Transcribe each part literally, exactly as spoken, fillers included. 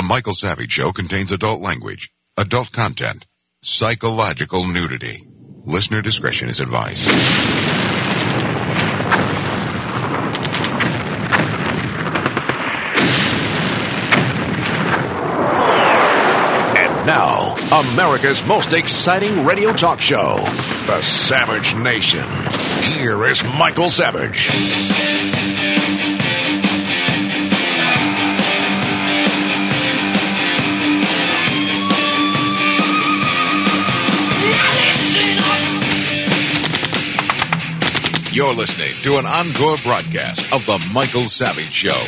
Michael Savage Show contains adult language, adult content, psychological nudity. Listener discretion is advised. And now, America's most exciting radio talk show, The Savage Nation. Here is Michael Savage. You're listening to an encore broadcast of The Michael Savage Show.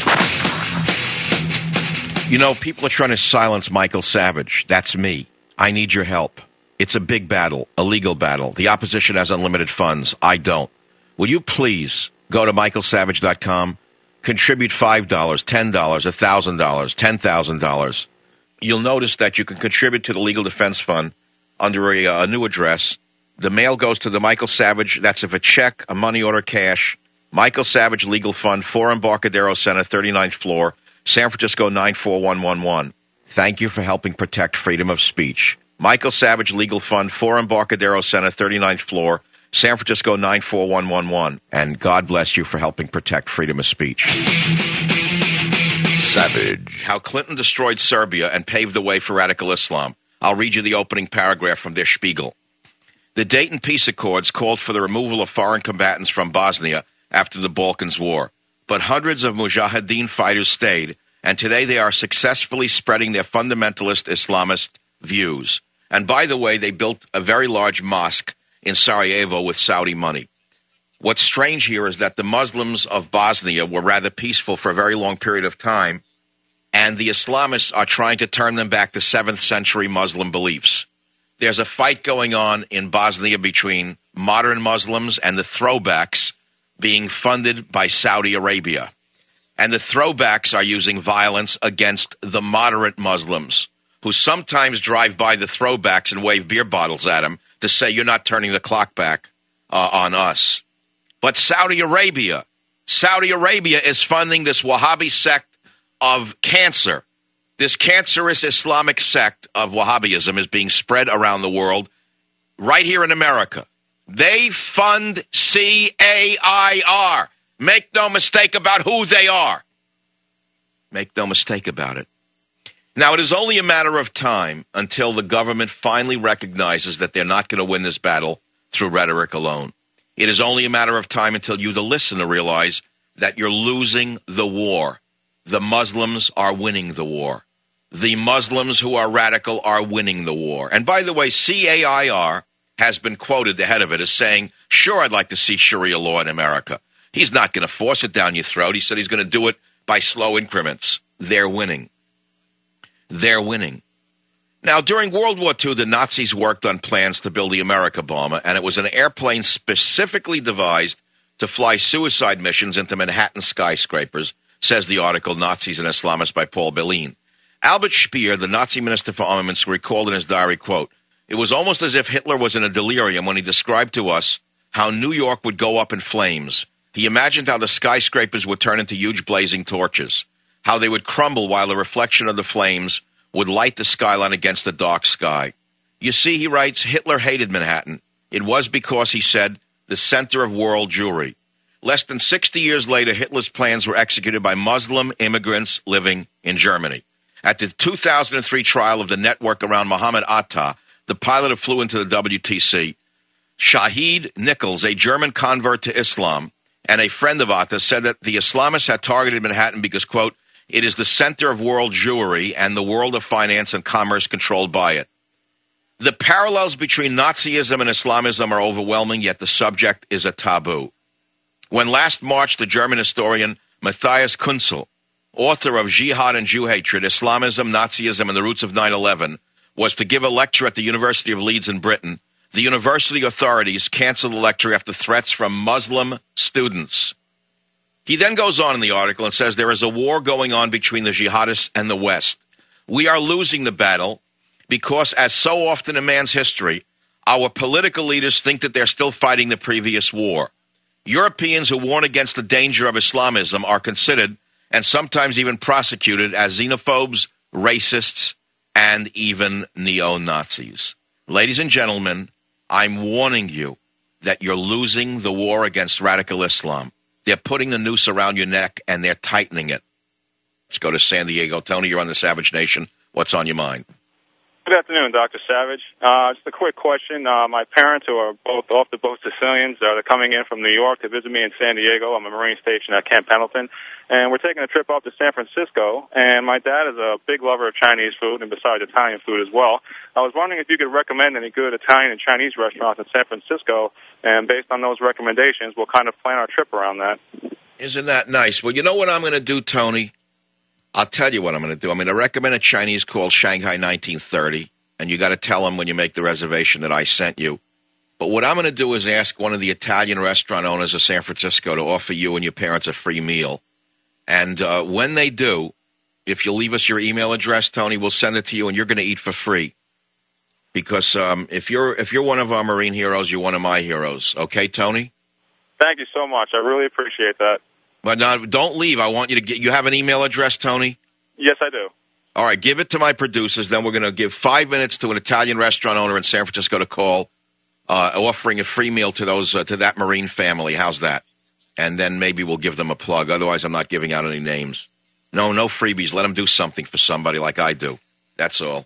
You know, people are trying to silence Michael Savage. That's me. I need your help. It's a big battle, a legal battle. The opposition has unlimited funds. I don't. Will you please go to michael savage dot com, contribute five dollars, ten dollars, one thousand dollars, ten thousand dollars. You'll notice that you can contribute to the Legal Defense Fund under a, a new address. The mail goes to the Michael Savage. That's if a check, a money order, cash. Michael Savage Legal Fund, four Embarcadero Center, thirty-ninth floor, San Francisco nine four one one one. Thank you for helping protect freedom of speech. Michael Savage Legal Fund, four Embarcadero Center, thirty-ninth floor, San Francisco nine four one one one. And God bless you for helping protect freedom of speech. Savage. How Clinton destroyed Serbia and paved the way for radical Islam. I'll read you the opening paragraph from Der Spiegel. The Dayton Peace Accords called for the removal of foreign combatants from Bosnia after the Balkans War. But hundreds of Mujahideen fighters stayed, and today they are successfully spreading their fundamentalist Islamist views. And by the way, they built a very large mosque in Sarajevo with Saudi money. What's strange here is that the Muslims of Bosnia were rather peaceful for a very long period of time, and the Islamists are trying to turn them back to seventh century Muslim beliefs. There's a fight going on in Bosnia between modern Muslims and the throwbacks being funded by Saudi Arabia. And the throwbacks are using violence against the moderate Muslims, who sometimes drive by the throwbacks and wave beer bottles at them to say, you're not turning the clock back uh, on us. But Saudi Arabia, Saudi Arabia is funding this Wahhabi sect of cancer. This cancerous Islamic sect of Wahhabism is being spread around the world, right here in America. They fund C A I R. Make no mistake about who they are. Make no mistake about it. Now, it is only a matter of time until the government finally recognizes that they're not going to win this battle through rhetoric alone. It is only a matter of time until you, the listener, realize that you're losing the war. The Muslims are winning the war. The Muslims who are radical are winning the war. And by the way, C A I R has been quoted, the head of it, as saying, sure, I'd like to see Sharia law in America. He's not going to force it down your throat. He said he's going to do it by slow increments. They're winning. They're winning. Now, during World War Two, the Nazis worked on plans to build the America bomber, and it was an airplane specifically devised to fly suicide missions into Manhattan skyscrapers, says the article Nazis and Islamists by Paul Belin. Albert Speer, the Nazi minister for armaments, recalled in his diary, quote, it was almost as if Hitler was in a delirium when he described to us how New York would go up in flames. He imagined how the skyscrapers would turn into huge blazing torches, how they would crumble while the reflection of the flames would light the skyline against the dark sky. You see, he writes, Hitler hated Manhattan. It was because, he said, the center of world Jewry. Less than sixty years later, Hitler's plans were executed by Muslim immigrants living in Germany. At the two thousand three trial of the network around Mohammed Atta, the pilot who flew into the W T C, Shahid Nichols, a German convert to Islam, and a friend of Atta, said that the Islamists had targeted Manhattan because, quote, it is the center of world Jewry and the world of finance and commerce controlled by it. The parallels between Nazism and Islamism are overwhelming, yet the subject is a taboo. When last March, the German historian Matthias Kunzel, author of Jihad and Jew Hatred, Islamism, Nazism, and the Roots of nine eleven, was to give a lecture at the University of Leeds in Britain, the university authorities canceled the lecture after threats from Muslim students. He then goes on in the article and says there is a war going on between the jihadists and the West. We are losing the battle because, as so often in man's history, our political leaders think that they're still fighting the previous war. Europeans who warn against the danger of Islamism are considered and sometimes even prosecuted as xenophobes, racists, and even neo-Nazis. Ladies and gentlemen, I'm warning you that you're losing the war against radical Islam. They're putting the noose around your neck, and they're tightening it. Let's go to San Diego. Tony, you're on the Savage Nation. What's on your mind? Good afternoon, Doctor Savage. Uh, just a quick question. Uh, my parents, who are both off-the-boat Sicilians, uh, they're coming in from New York to visit me in San Diego. I'm a Marine station at Camp Pendleton. And we're taking a trip up to San Francisco. And my dad is a big lover of Chinese food, and besides Italian food as well. I was wondering if you could recommend any good Italian and Chinese restaurants in San Francisco. And based on those recommendations, we'll kind of plan our trip around that. Isn't that nice? Well, you know what I'm going to do, Tony? I'll tell you what I'm going to do. I'm going to recommend a Chinese called Shanghai nineteen thirty, and you got to tell them when you make the reservation that I sent you. But what I'm going to do is ask one of the Italian restaurant owners of San Francisco to offer you and your parents a free meal. And uh, when they do, if you'll leave us your email address, Tony, we'll send it to you, and you're going to eat for free. Because um, if you're if you're one of our Marine heroes, you're one of my heroes. Okay, Tony? Thank you so much. I really appreciate that. But now, don't leave. I want you to get. You have an email address, Tony? Yes, I do. All right, give it to my producers. Then we're going to give five minutes to an Italian restaurant owner in San Francisco to call, uh, offering a free meal to those uh, to that Marine family. How's that? And then maybe we'll give them a plug. Otherwise, I'm not giving out any names. No, no freebies. Let them do something for somebody like I do. That's all.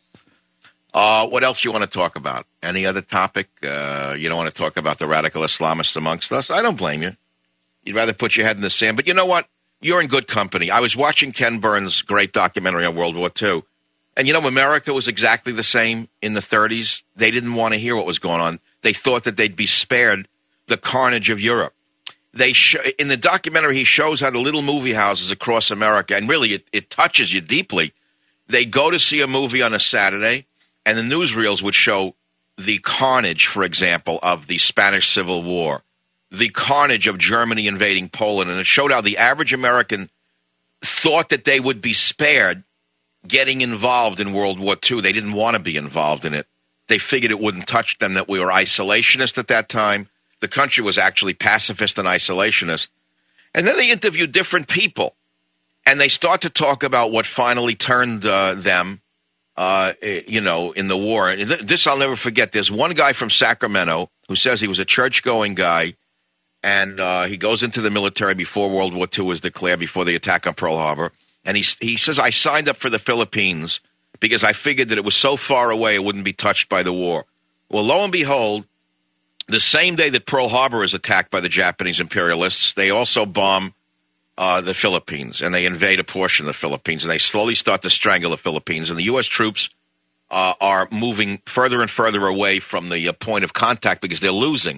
Uh, what else you want to talk about? Any other topic? Uh, you don't want to talk about the radical Islamists amongst us? I don't blame you. You'd rather put your head in the sand. But you know what? You're in good company. I was watching Ken Burns' great documentary on World War Two. And, you know, America was exactly the same in the thirties. They didn't want to hear what was going on. They thought that they'd be spared the carnage of Europe. They sh- In the documentary, he shows how the little movie houses across America, and really it, it touches you deeply. They'd go to see a movie on a Saturday, and the newsreels would show the carnage, for example, of the Spanish Civil War, the carnage of Germany invading Poland, and it showed how the average American thought that they would be spared getting involved in World War Two. They didn't want to be involved in it. They figured it wouldn't touch them, that we were isolationist at that time. The country was actually pacifist and isolationist. And then they interviewed different people, and they start to talk about what finally turned uh, them, uh, you know, in the war. And this I'll never forget. There's one guy from Sacramento who says he was a church-going guy, and uh, he goes into the military before World War Two was declared, before the attack on Pearl Harbor. And he, he says, I signed up for the Philippines because I figured that it was so far away it wouldn't be touched by the war. Well, lo and behold, the same day that Pearl Harbor is attacked by the Japanese imperialists, they also bomb uh, the Philippines, and they invade a portion of the Philippines, and they slowly start to strangle the Philippines. And the U S troops uh, are moving further and further away from the uh, point of contact because they're losing.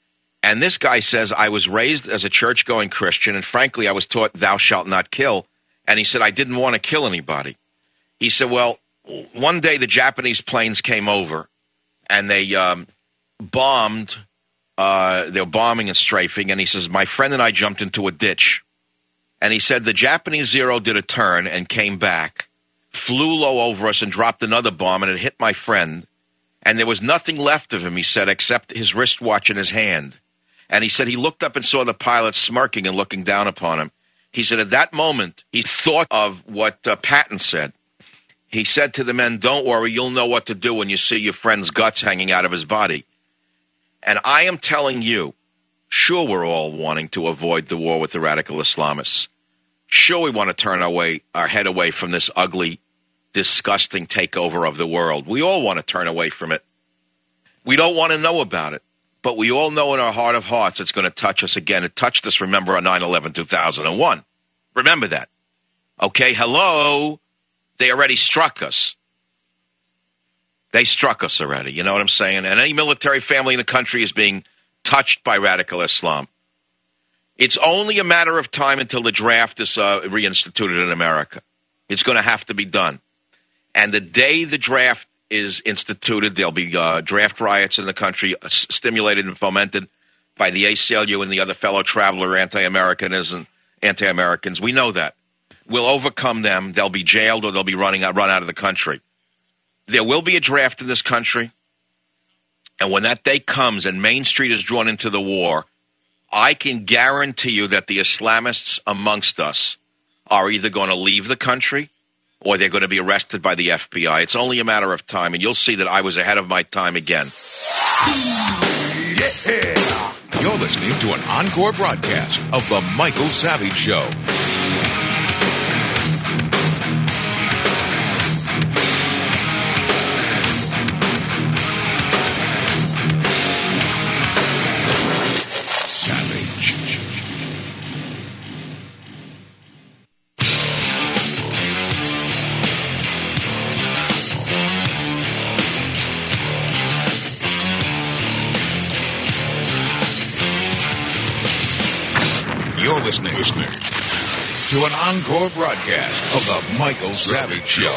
And this guy says, I was raised as a church-going Christian, and frankly, I was taught thou shalt not kill. And he said, I didn't want to kill anybody. He said, well, one day the Japanese planes came over, and they um, bombed, uh, they were bombing and strafing, and he says, my friend and I jumped into a ditch. And he said the Japanese Zero did a turn and came back, flew low over us and dropped another bomb, and it hit my friend. And there was nothing left of him, he said, except his wristwatch in his hand. And he said he looked up and saw the pilot smirking and looking down upon him. He said at that moment, he thought of what uh, Patton said. He said to the men, don't worry, you'll know what to do when you see your friend's guts hanging out of his body. And I am telling you, sure, we're all wanting to avoid the war with the radical Islamists. Sure, we want to turn our, way, our head away from this ugly, disgusting takeover of the world. We all want to turn away from it. We don't want to know about it. But we all know in our heart of hearts it's going to touch us again. It touched us, remember, on nine eleven two thousand one. Remember that. Okay, hello? They already struck us. They struck us already, you know what I'm saying? And any military family in the country is being touched by radical Islam. It's only a matter of time until the draft is uh, reinstituted in America. It's going to have to be done. And the day the draft is instituted, there'll be uh, draft riots in the country, uh, stimulated and fomented by the A C L U and the other fellow traveler anti-Americanism, anti-Americans. We know that. We'll overcome them. They'll be jailed or they'll be running out, run out of the country. There will be a draft in this country, and when that day comes and Main Street is drawn into the war, I can guarantee you that the Islamists amongst us are either going to leave the country or they're going to be arrested by the F B I. It's only a matter of time, and you'll see that I was ahead of my time again. Yeah. You're listening to an encore broadcast of The Michael Savage Show. You're listening, listening to an encore broadcast of The Michael Savage Show.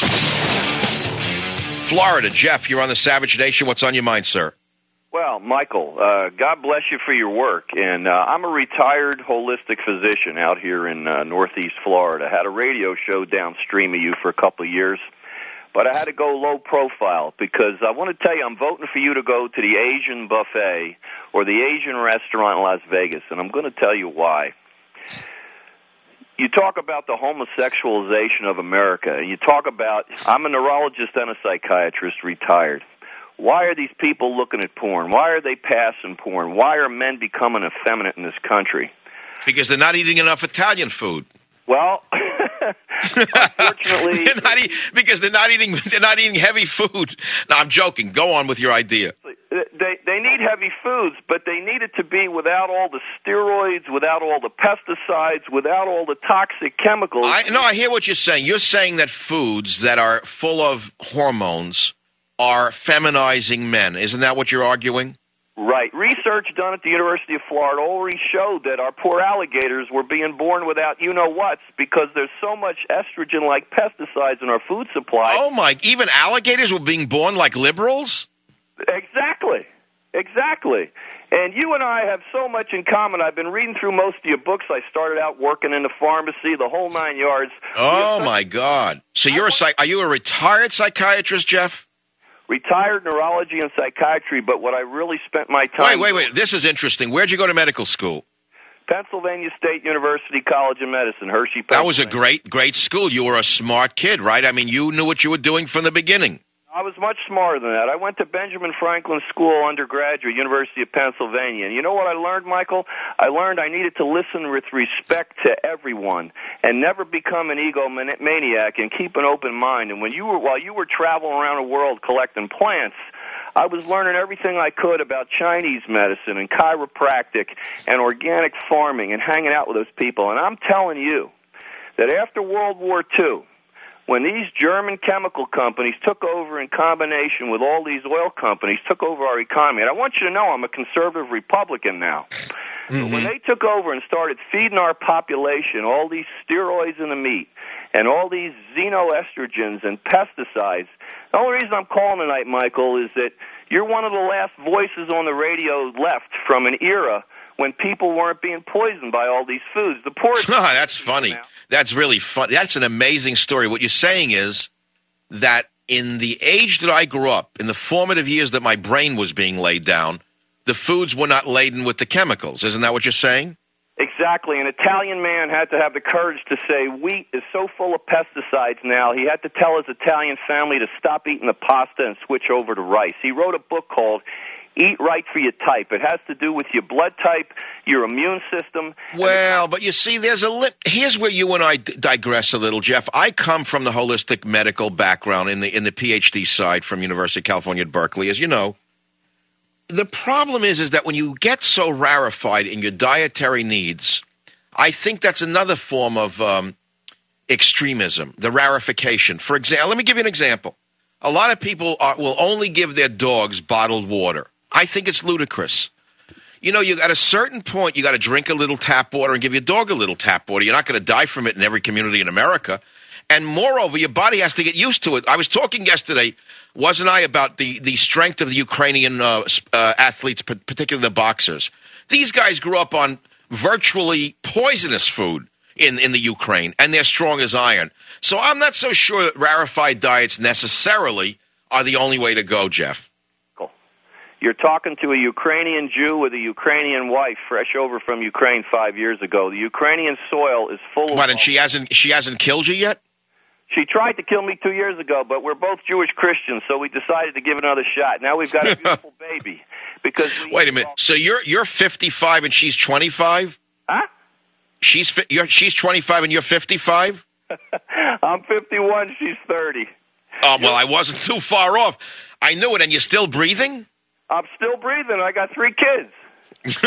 Florida, Jeff, you're on the Savage Nation. What's on your mind, sir? Well, Michael, uh, God bless you for your work. And uh, I'm a retired holistic physician out here in uh, Northeast Florida. I had a radio show downstream of you for a couple of years. But I had to go low profile because I want to tell you I'm voting for you to go to the Asian buffet or the Asian restaurant in Las Vegas, and I'm going to tell you why. You talk about the homosexualization of America, and you talk about, I'm a neurologist and a psychiatrist, retired. Why are these people looking at porn? Why are they passing porn? Why are men becoming effeminate in this country? Because they're not eating enough Italian food. Well, unfortunately, they're not eat, because they're not eating they're not eating heavy food. No, I'm joking. Go on with your idea. They they need heavy foods, but they need it to be without all the steroids, without all the pesticides, without all the toxic chemicals. I no, I hear what you're saying. You're saying that foods that are full of hormones are feminizing men. Isn't that what you're arguing? Right. Research done at the University of Florida already showed that our poor alligators were being born without you-know-whats because there's so much estrogen-like pesticides in our food supply. Oh, my. Even alligators were being born like liberals? Exactly. Exactly. And you and I have so much in common. I've been reading through most of your books. I started out working in the pharmacy, the whole nine yards. Oh, my God. So you're a psych- are you a retired psychiatrist, Jeff? Retired neurology and psychiatry, but what I really spent my time... Wait, wait, wait. This is interesting. Where'd you go to medical school? Pennsylvania State University College of Medicine, Hershey, Pennsylvania. That was a great, great school. You were a smart kid, right? I mean, you knew what you were doing from the beginning. I was much smarter than that. I went to Benjamin Franklin School undergraduate, University of Pennsylvania. And you know what I learned, Michael? I learned I needed to listen with respect to everyone and never become an egomaniac and keep an open mind. And when you were, while you were traveling around the world collecting plants, I was learning everything I could about Chinese medicine and chiropractic and organic farming and hanging out with those people. And I'm telling you that after World War Two, when these German chemical companies took over in combination with all these oil companies, took over our economy, and I want you to know I'm a conservative Republican now. Mm-hmm. But when they took over and started feeding our population all these steroids in the meat and all these xenoestrogens and pesticides, the only reason I'm calling tonight, Michael, is that you're one of the last voices on the radio left from an era when people weren't being poisoned by all these foods. The poor. That's funny. Now. That's really fun. That's an amazing story. What you're saying is that in the age that I grew up, in the formative years that my brain was being laid down, the foods were not laden with the chemicals. Isn't that what you're saying? Exactly. An Italian man had to have the courage to say wheat is so full of pesticides now, he had to tell his Italian family to stop eating the pasta and switch over to rice. He wrote a book called Eat Right for Your Type. It has to do with your blood type, your immune system. Well, but you see, there's a li- here's where you and I d- digress a little, Jeff. I come from the holistic medical background in the in the P H D side from University of California at Berkeley, as you know. The problem is, is that when you get so rarefied in your dietary needs, I think that's another form of um, extremism, the rarefication. For example, let me give you an example. A lot of people are, will only give their dogs bottled water. I think it's ludicrous. You know, you at a certain point, you got to drink a little tap water and give your dog a little tap water. You're not going to die from it in every community in America. And moreover, your body has to get used to it. I was talking yesterday, wasn't I, about the, the strength of the Ukrainian uh, uh, athletes, particularly the boxers. These guys grew up on virtually poisonous food in, in the Ukraine, and they're strong as iron. So I'm not so sure that rarefied diets necessarily are the only way to go, Jeff. You're talking to a Ukrainian Jew with a Ukrainian wife, fresh over from Ukraine five years ago. The Ukrainian soil is full of... What, and she hasn't she hasn't killed you yet? She tried to kill me two years ago, but we're both Jewish Christians, so we decided to give it another shot. Now we've got a beautiful baby. Because we Wait a minute. So you're you're fifty-five and she's twenty-five? Huh? She's fi- you're, she's twenty-five and you're fifty-five? I'm fifty-one. She's thirty. Oh, well, I wasn't too far off. I knew it. And you're still breathing? I'm still breathing. I got three kids.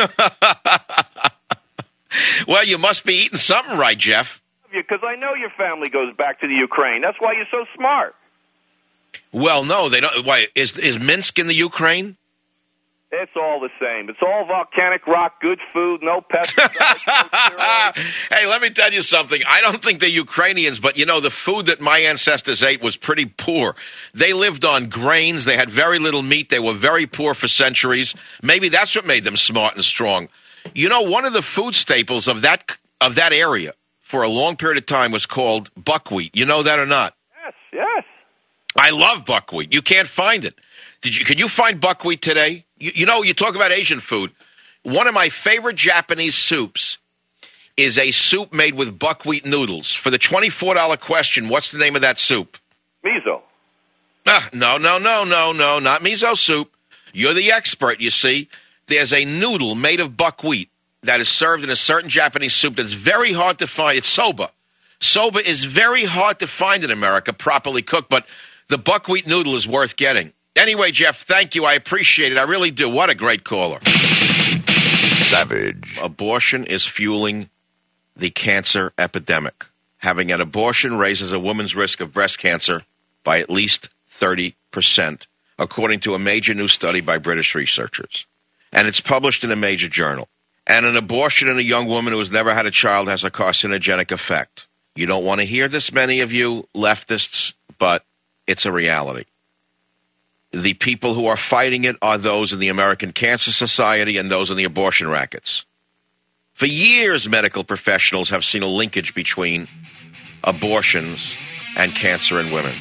Well, you must be eating something right, Jeff. Because I know your family goes back to the Ukraine. That's why you're so smart. Well, no, they don't. Why is is Minsk in the Ukraine? It's all the same. It's all volcanic rock, good food, no pesticides. no Hey, let me tell you something. I don't think they're Ukrainians, but, you know, the food that my ancestors ate was pretty poor. They lived on grains. They had very little meat. They were very poor for centuries. Maybe that's what made them smart and strong. You know, one of the food staples of that of that area for a long period of time was called buckwheat. You know that or not? Yes, yes. I love buckwheat. You can't find it. Did you? Can you find buckwheat today? You, you know, you talk about Asian food. One of my favorite Japanese soups is a soup made with buckwheat noodles. For the twenty-four dollars question, what's the name of that soup? Miso. Ah, no, no, no, no, no, not miso soup. You're the expert, you see. There's a noodle made of buckwheat that is served in a certain Japanese soup that's very hard to find. It's soba. Soba is very hard to find in America, properly cooked, but the buckwheat noodle is worth getting. Anyway, Jeff, thank you. I appreciate it. I really do. What a great caller. Savage. Abortion is fueling the cancer epidemic. Having an abortion raises a woman's risk of breast cancer by at least thirty percent, according to a major new study by British researchers. And it's published in a major journal. And an abortion in a young woman who has never had a child has a carcinogenic effect. You don't want to hear this, many of you leftists, but it's a reality. The people who are fighting it are those in the American Cancer Society and those in the abortion rackets. For years, medical professionals have seen a linkage between abortions and cancer in women.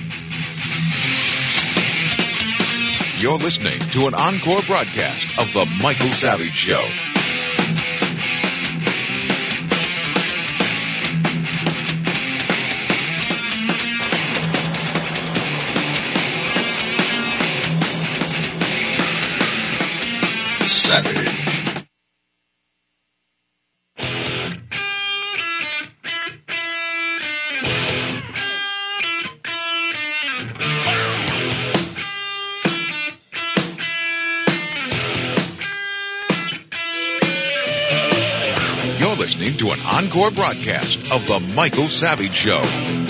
You're listening to an encore broadcast of The Michael Savage Show. Savage. You're listening to an encore broadcast of The Michael Savage Show.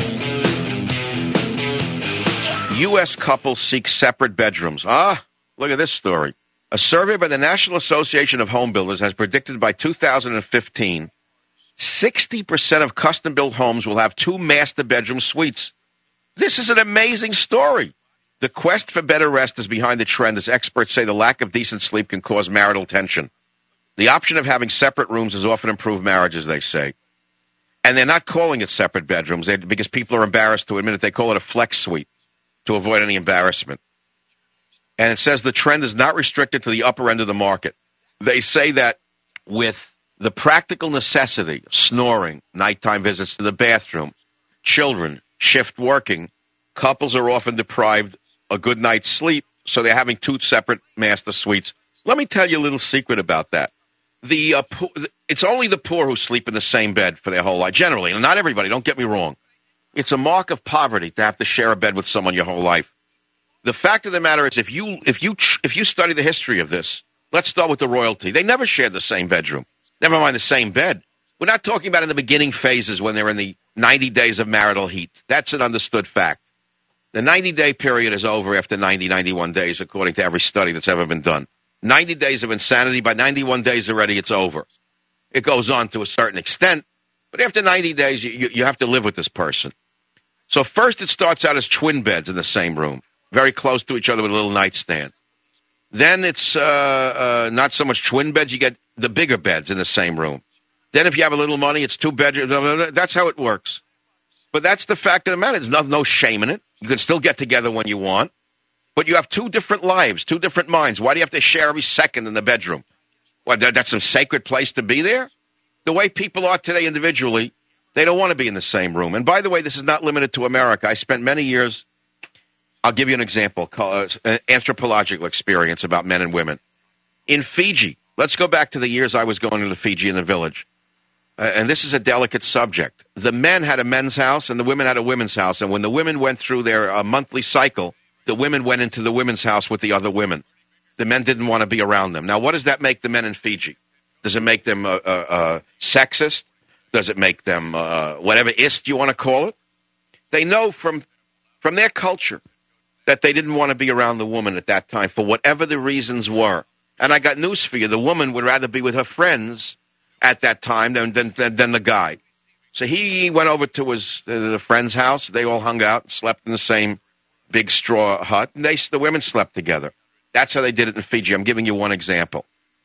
U S couples seek separate bedrooms. Ah, look at this story. A survey by the National Association of Home Builders has predicted by two thousand fifteen, sixty percent of custom-built homes will have two master bedroom suites. This is an amazing story. The quest for better rest is behind the trend, as experts say the lack of decent sleep can cause marital tension. The option of having separate rooms has often improved marriages, they say. And they're not calling it separate bedrooms they, because people are embarrassed to admit it. They call it a flex suite to avoid any embarrassment. And it says the trend is not restricted to the upper end of the market. They say that with the practical necessity of snoring, nighttime visits to the bathroom, children, shift working, couples are often deprived a good night's sleep, so they're having two separate master suites. Let me tell you a little secret about that. The uh, po- It's only the poor who sleep in the same bed for their whole life, generally, and not everybody, don't get me wrong. It's a mark of poverty to have to share a bed with someone your whole life. The fact of the matter is, if you if you if you study the history of this, let's start with the royalty. They never shared the same bedroom. Never mind the same bed. We're not talking about in the beginning phases when they're in the ninety days of marital heat. That's an understood fact. The ninety-day period is over after ninety, ninety-one days, according to every study that's ever been done. ninety days of insanity. By ninety-one days already, it's over. It goes on to a certain extent, but after ninety days, you, you, you have to live with this person. So first it starts out as twin beds in the same room, very close to each other with a little nightstand. Then it's uh, uh, not so much twin beds. You get the bigger beds in the same room. Then if you have a little money, it's two bedrooms. That's how it works. But that's the fact of the matter. There's no, no shame in it. You can still get together when you want. But you have two different lives, two different minds. Why do you have to share every second in the bedroom? Well, that's a sacred place to be there? The way people are today individually, They don't want to be in the same room. And by the way, this is not limited to America. I spent many years, I'll give you an example, called, uh, an anthropological experience about men and women. In Fiji, let's go back to the years I was going to the Fiji in the village. Uh, and this is a delicate subject. The men had a men's house and the women had a women's house. And when the women went through their uh, monthly cycle, the women went into the women's house with the other women. The men didn't want to be around them. Now, what does that make the men in Fiji? Does it make them uh, uh, uh, sexist? Does it make them uh, whatever ist you want to call it? They know from from their culture that they didn't want to be around the woman at that time for whatever the reasons were. And I got news for you. The woman would rather be with her friends at that time than than, than, than the guy. So he went over to his uh, the friend's house. They all hung out and slept in the same big straw hut. And they, the women slept together. That's how they did it in Fiji. I'm giving you one example.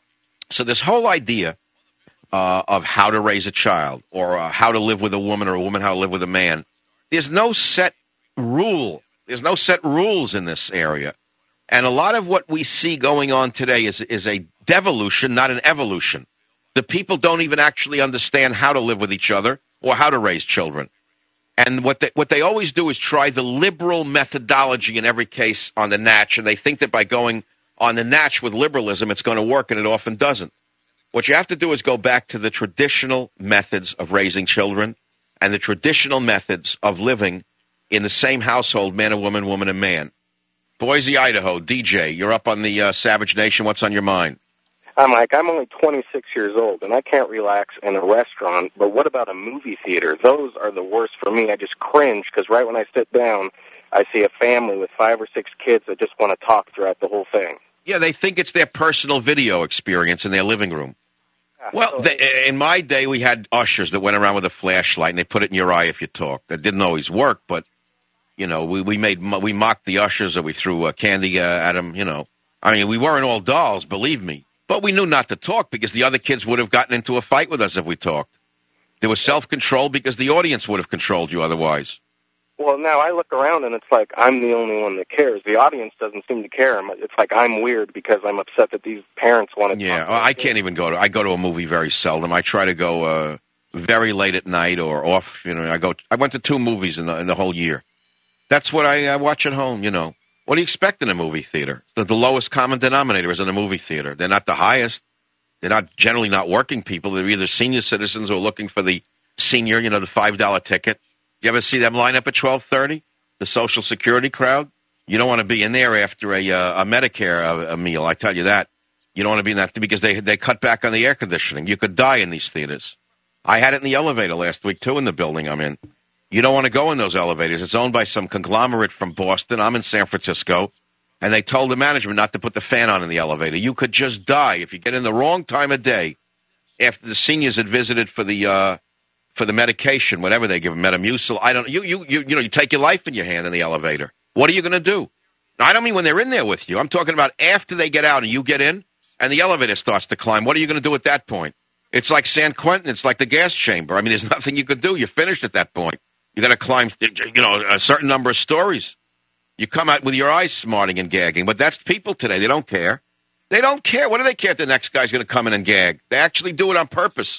So this whole idea uh, of how to raise a child or uh, how to live with a woman or a woman how to live with a man, there's no set rule. There's no set rules in this area. And a lot of what we see going on today is, is a devolution, not an evolution. The people don't even actually understand how to live with each other or how to raise children. And what they, what they always do is try the liberal methodology in every case on the natch, and they think that by going on the natch with liberalism, it's going to work, and it often doesn't. What you have to do is go back to the traditional methods of raising children and the traditional methods of living in the same household, man and woman, woman and man. Boise, Idaho, D J, you're up on the uh, Savage Nation. What's on your mind? I'm Mike. I'm only twenty-six years old, and I can't relax in a restaurant, but what about a movie theater? Those are the worst for me. I just cringe, because right when I sit down, I see a family with five or six kids that just want to talk throughout the whole thing. Yeah, they think it's their personal video experience in their living room. Yeah, well, so they, in my day, we had ushers that went around with a flashlight, and they put it in your eye if you talked. That didn't always work, but, you know, we, we made we mocked the ushers, or we threw uh, candy uh, at them, you know. I mean, we weren't all dolls, believe me. But we knew not to talk because the other kids would have gotten into a fight with us if we talked. There was self-control because the audience would have controlled you otherwise. Well, now I look around and it's like I'm the only one that cares. The audience doesn't seem to care. It's like I'm weird because I'm upset that these parents want to yeah, talk. Yeah, well, I can't even go to – I go to a movie very seldom. I try to go uh, very late at night or off. You know, I go. I went to two movies in the, in the whole year. That's what I, I watch at home, you know. What do you expect in a movie theater? The, the lowest common denominator is in a movie theater. They're not the highest. They're not generally not working people. They're either senior citizens who are looking for the senior, you know, the five dollar ticket. You ever see them line up at twelve thirty? The Social Security crowd? You don't want to be in there after a, uh, a Medicare a, a meal, I tell you that. You don't want to be in that because they they cut back on the air conditioning. You could die in these theaters. I had it in the elevator last week, too, in the building I'm in. You don't want to go in those elevators. It's owned by some conglomerate from Boston. I'm in San Francisco. And they told the management not to put the fan on in the elevator. You could just die if you get in the wrong time of day after the seniors had visited for the uh, for the medication, whatever they give them, Metamucil. I don't. You you you you know you take your life in your hand in the elevator. What are you going to do? Now, I don't mean when they're in there with you. I'm talking about after they get out and you get in and the elevator starts to climb. What are you going to do at that point? It's like San Quentin. It's like the gas chamber. I mean, there's nothing you could do. You're finished at that point. You got to climb, you know, a certain number of stories. You come out with your eyes smarting and gagging. But that's people today. They don't care. They don't care. What do they care if the next guy's going to come in and gag? They actually do it on purpose.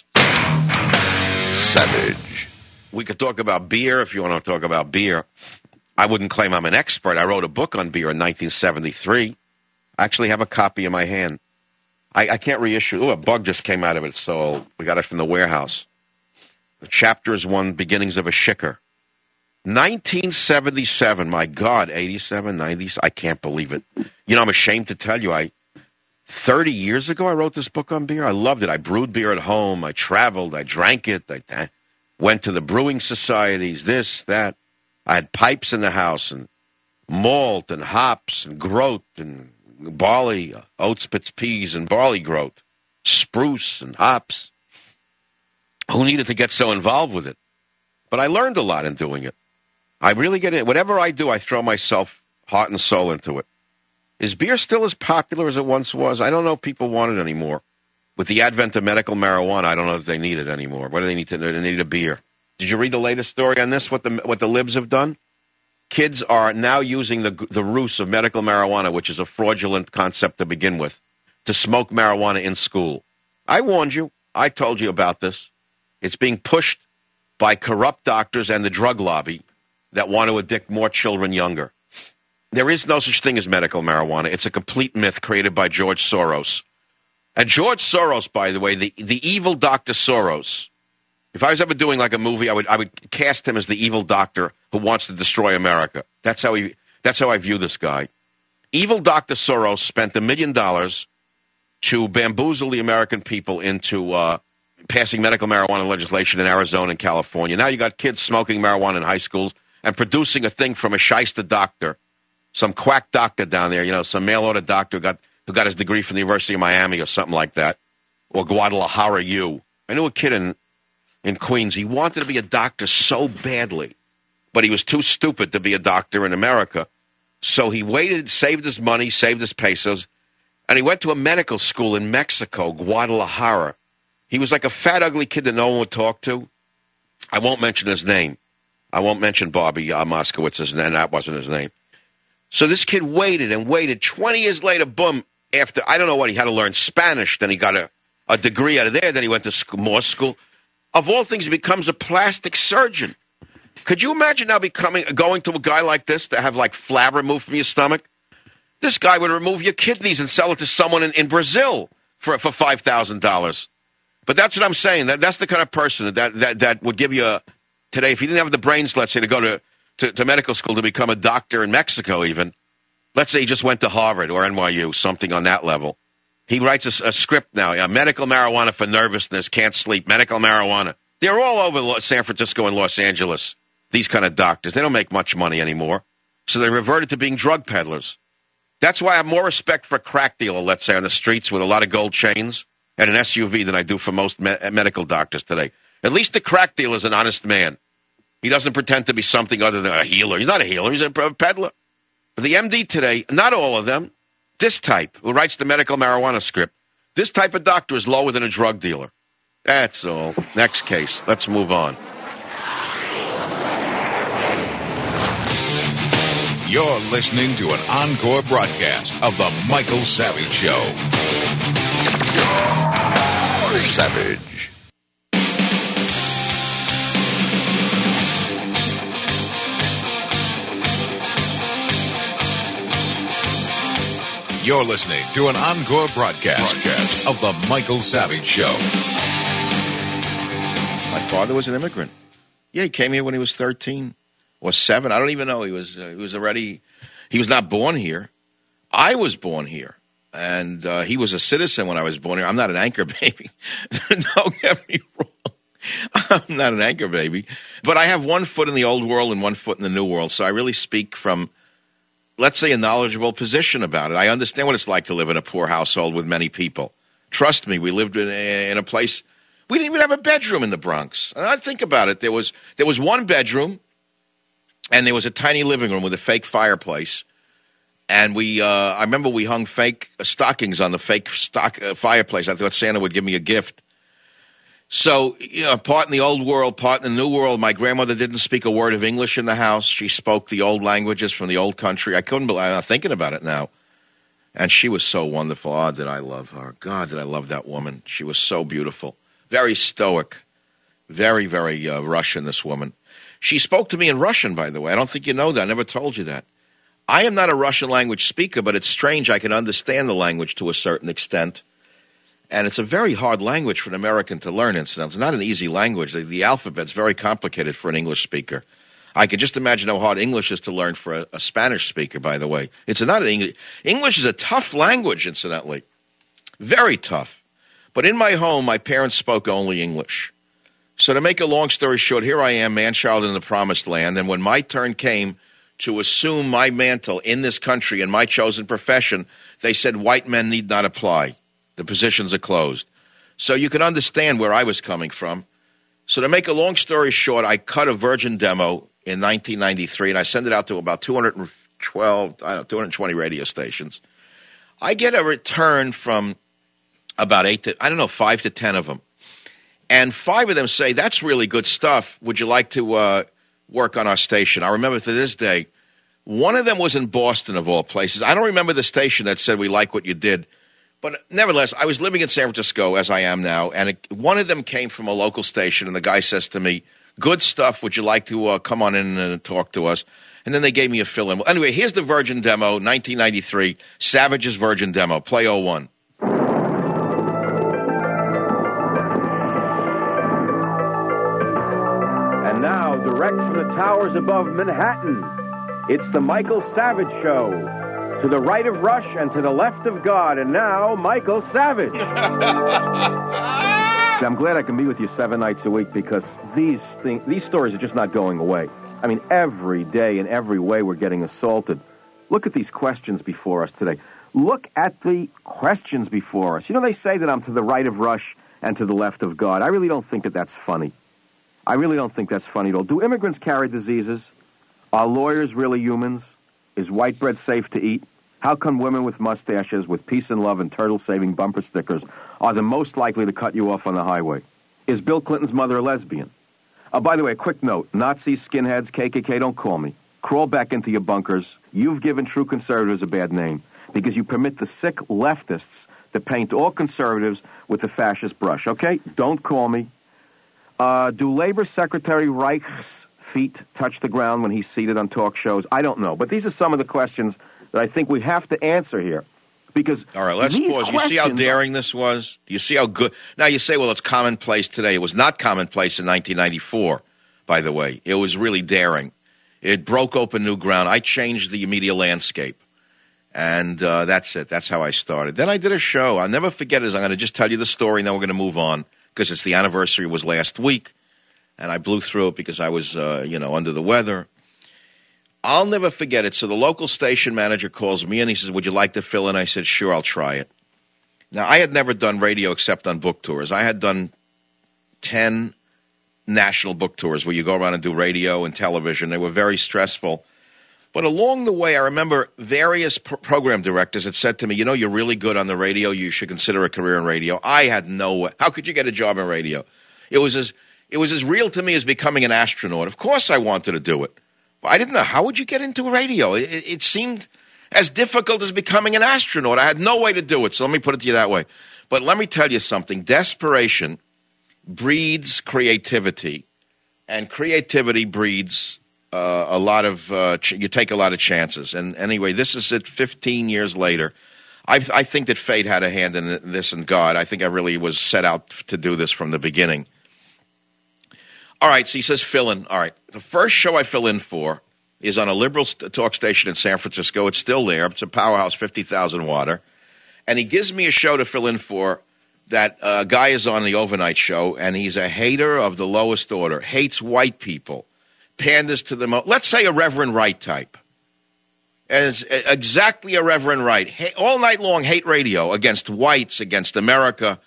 Savage. We could talk about beer if you want to talk about beer. I wouldn't claim I'm an expert. I wrote a book on beer in nineteen seventy-three. I actually have a copy in my hand. I, I can't reissue. Oh, a bug just came out of it, so we got it from the warehouse. The chapter is one, Beginnings of a Shicker. nineteen seventy-seven, my God, eighty-seven, ninety, I can't believe it. You know, I'm ashamed to tell you, I thirty years ago I wrote this book on beer. I loved it. I brewed beer at home. I traveled. I drank it. I, I went to the brewing societies, this, that. I had pipes in the house and malt and hops and groat and barley, oat spits, peas, and barley groat, spruce and hops. Who needed to get so involved with it? But I learned a lot in doing it. I really get it. Whatever I do, I throw myself heart and soul into it. Is beer still as popular as it once was? I don't know if people want it anymore. With the advent of medical marijuana, I don't know if they need it anymore. What do they need to do? They need a beer. Did you read the latest story on this, what the what the libs have done? Kids are now using the the ruse of medical marijuana, which is a fraudulent concept to begin with, to smoke marijuana in school. I warned you. I told you about this. It's being pushed by corrupt doctors and the drug lobby that want to addict more children younger. There is no such thing as medical marijuana. It's a complete myth created by George Soros. And George Soros, by the way, the, the evil Doctor Soros, if I was ever doing like a movie, I would I would cast him as the evil doctor who wants to destroy America. That's how he. That's how I view this guy. Evil Doctor Soros spent a million dollars to bamboozle the American people into uh, passing medical marijuana legislation in Arizona and California. Now you got kids smoking marijuana in high schools and producing a thing from a shyster doctor, some quack doctor down there, you know, some mail-order doctor who got who got his degree from the University of Miami or something like that, or Guadalajara U. I knew a kid in. In Queens, he wanted to be a doctor so badly, but he was too stupid to be a doctor in America. So he waited, saved his money, saved his pesos, and he went to a medical school in Mexico, Guadalajara. He was like a fat, ugly kid that no one would talk to. I won't mention his name. I won't mention Bobby uh, Moskowitz's name. That wasn't his name. So this kid waited and waited. twenty years later, boom, after, I don't know what, he had to learn Spanish. Then he got a, a degree out of there. Then he went to school, more school. Of all things, he becomes a plastic surgeon. Could you imagine now becoming going to a guy like this to have like flab removed from your stomach? This guy would remove your kidneys and sell it to someone in, in Brazil for for five thousand dollars. But that's what I'm saying. That that's the kind of person that that, that would give you a, today, if you didn't have the brains, let's say, to go to, to, to medical school to become a doctor in Mexico even. Let's say he just went to Harvard or N Y U, something on that level. He writes a, a script now, yeah, medical marijuana for nervousness, can't sleep, medical marijuana. They're all over San Francisco and Los Angeles, these kind of doctors. They don't make much money anymore, so they reverted to being drug peddlers. That's why I have more respect for a crack dealer, let's say, on the streets with a lot of gold chains and an S U V than I do for most me- medical doctors today. At least the crack dealer is an honest man. He doesn't pretend to be something other than a healer. He's not a healer. He's a peddler. But the M D today, not all of them, this type, who writes the medical marijuana script, this type of doctor is lower than a drug dealer. That's all. Next case. Let's move on. You're listening to an encore broadcast of The Michael Savage Show. Savage. You're listening to an encore broadcast, broadcast of The Michael Savage Show. My father was an immigrant. Yeah, he came here when he was thirteen or seven. I don't even know. He was uh, he was already, he was not born here. I was born here. And uh, he was a citizen when I was born here. I'm not an anchor baby. Don't get me wrong. I'm not an anchor baby. But I have one foot in the old world and one foot in the new world. So I really speak from, let's say, a knowledgeable position about it. I understand what it's like to live in a poor household with many people. Trust me, we lived in a, in a place, we didn't even have a bedroom in the Bronx. And I think about it. There was there was one bedroom, and there was a tiny living room with a fake fireplace. And we, uh, I remember we hung fake stockings on the fake stock uh, fireplace. I thought Santa would give me a gift. So, you know, part in the old world, part in the new world. My grandmother didn't speak a word of English in the house. She spoke the old languages from the old country. I couldn't believe, I'm thinking about it now. And she was so wonderful. Oh, did I love her. God, did I love that woman. She was so beautiful. Very stoic. Very, very uh, Russian, this woman. She spoke to me in Russian, by the way. I don't think you know that. I never told you that. I am not a Russian language speaker, but it's strange. I can understand the language to a certain extent. And it's a very hard language for an American to learn, incidentally. It's not an easy language. The, the alphabet's very complicated for an English speaker. I can just imagine how hard English is to learn for a, a Spanish speaker, by the way. It's not an English. English is a tough language, incidentally. Very tough. But in my home, my parents spoke only English. So to make a long story short, here I am, man-child in the promised land. And when my turn came to assume my mantle in this country and my chosen profession, they said white men need not apply. The positions are closed. So you can understand where I was coming from. So to make a long story short, I cut a Virgin demo in nineteen ninety-three, and I sent it out to about two hundred twelve, I don't know, two hundred twenty radio stations. I get a return from about eight to, I don't know, five to ten of them. And five of them say, that's really good stuff. Would you like to uh, work on our station? I remember to this day, one of them was in Boston, of all places. I don't remember the station that said, we like what you did. But nevertheless, I was living in San Francisco, as I am now, and it, one of them came from a local station, and the guy says to me, Good stuff. Would you like to uh, come on in and talk to us? And then they gave me a fill-in. Well, anyway, here's the Virgin demo, nineteen ninety-three, Savage's Virgin demo. Play oh one. And now, direct from the towers above Manhattan, it's the Michael Savage Show. To the right of Rush and to the left of God. And now, Michael Savage. I'm glad I can be with you seven nights a week because these things, these stories are just not going away. I mean, every day in every way we're getting assaulted. Look at these questions before us today. Look at the questions before us. You know, they say that I'm to the right of Rush and to the left of God. I really don't think that that's funny. I really don't think that's funny at all. Do immigrants carry diseases? Are lawyers really humans? Is white bread safe to eat? How come women with mustaches, with peace and love and turtle-saving bumper stickers are the most likely to cut you off on the highway? Is Bill Clinton's mother a lesbian? Uh, by the way, a quick note. Nazis, skinheads, K K K, don't call me. Crawl back into your bunkers. You've given true conservatives a bad name because you permit the sick leftists to paint all conservatives with the fascist brush, okay? Don't call me. Uh, do Labor Secretary Reich's feet touch the ground when he's seated on talk shows? I don't know. But these are some of the questions that I think we have to answer here. Because all right, let's pause. You see how daring this was? Do you see how good? Now you say, well, it's commonplace today. It was not commonplace in nineteen ninety-four, by the way. It was really daring. It broke open new ground. I changed the media landscape. And uh, that's it. That's how I started. Then I did a show. I'll never forget it. I'm going to just tell you the story, and then we're going to move on because it's the anniversary was last week. And I blew through it because I was, uh, you know, under the weather. I'll never forget it. So the local station manager calls me and he says, would you like to fill in? I said, sure, I'll try it. Now, I had never done radio except on book tours. I had done ten national book tours where you go around and do radio and television. They were very stressful. But along the way, I remember various pro- program directors had said to me, you know, you're really good on the radio. You should consider a career in radio. I had no way. How could you get a job in radio? It was as, it was as real to me as becoming an astronaut. Of course I wanted to do it. I didn't know. How would you get into radio? It, it seemed as difficult as becoming an astronaut. I had no way to do it, so let me put it to you that way. But let me tell you something. Desperation breeds creativity, and creativity breeds uh, a lot of uh, – ch- you take a lot of chances. And anyway, this is it fifteen years later. I, I think that fate had a hand in this and God. I think I really was set out to do this from the beginning. All right, so he says fill in. All right, the first show I fill in for is on a liberal st- talk station in San Francisco. It's still there. It's a powerhouse, fifty thousand water. And he gives me a show to fill in for that uh, guy is on the overnight show, and he's a hater of the lowest order, hates white people, panders to the mo- let's say a Reverend Wright type. As uh, exactly a Reverend Wright. Ha- all night long, hate radio against whites, against America.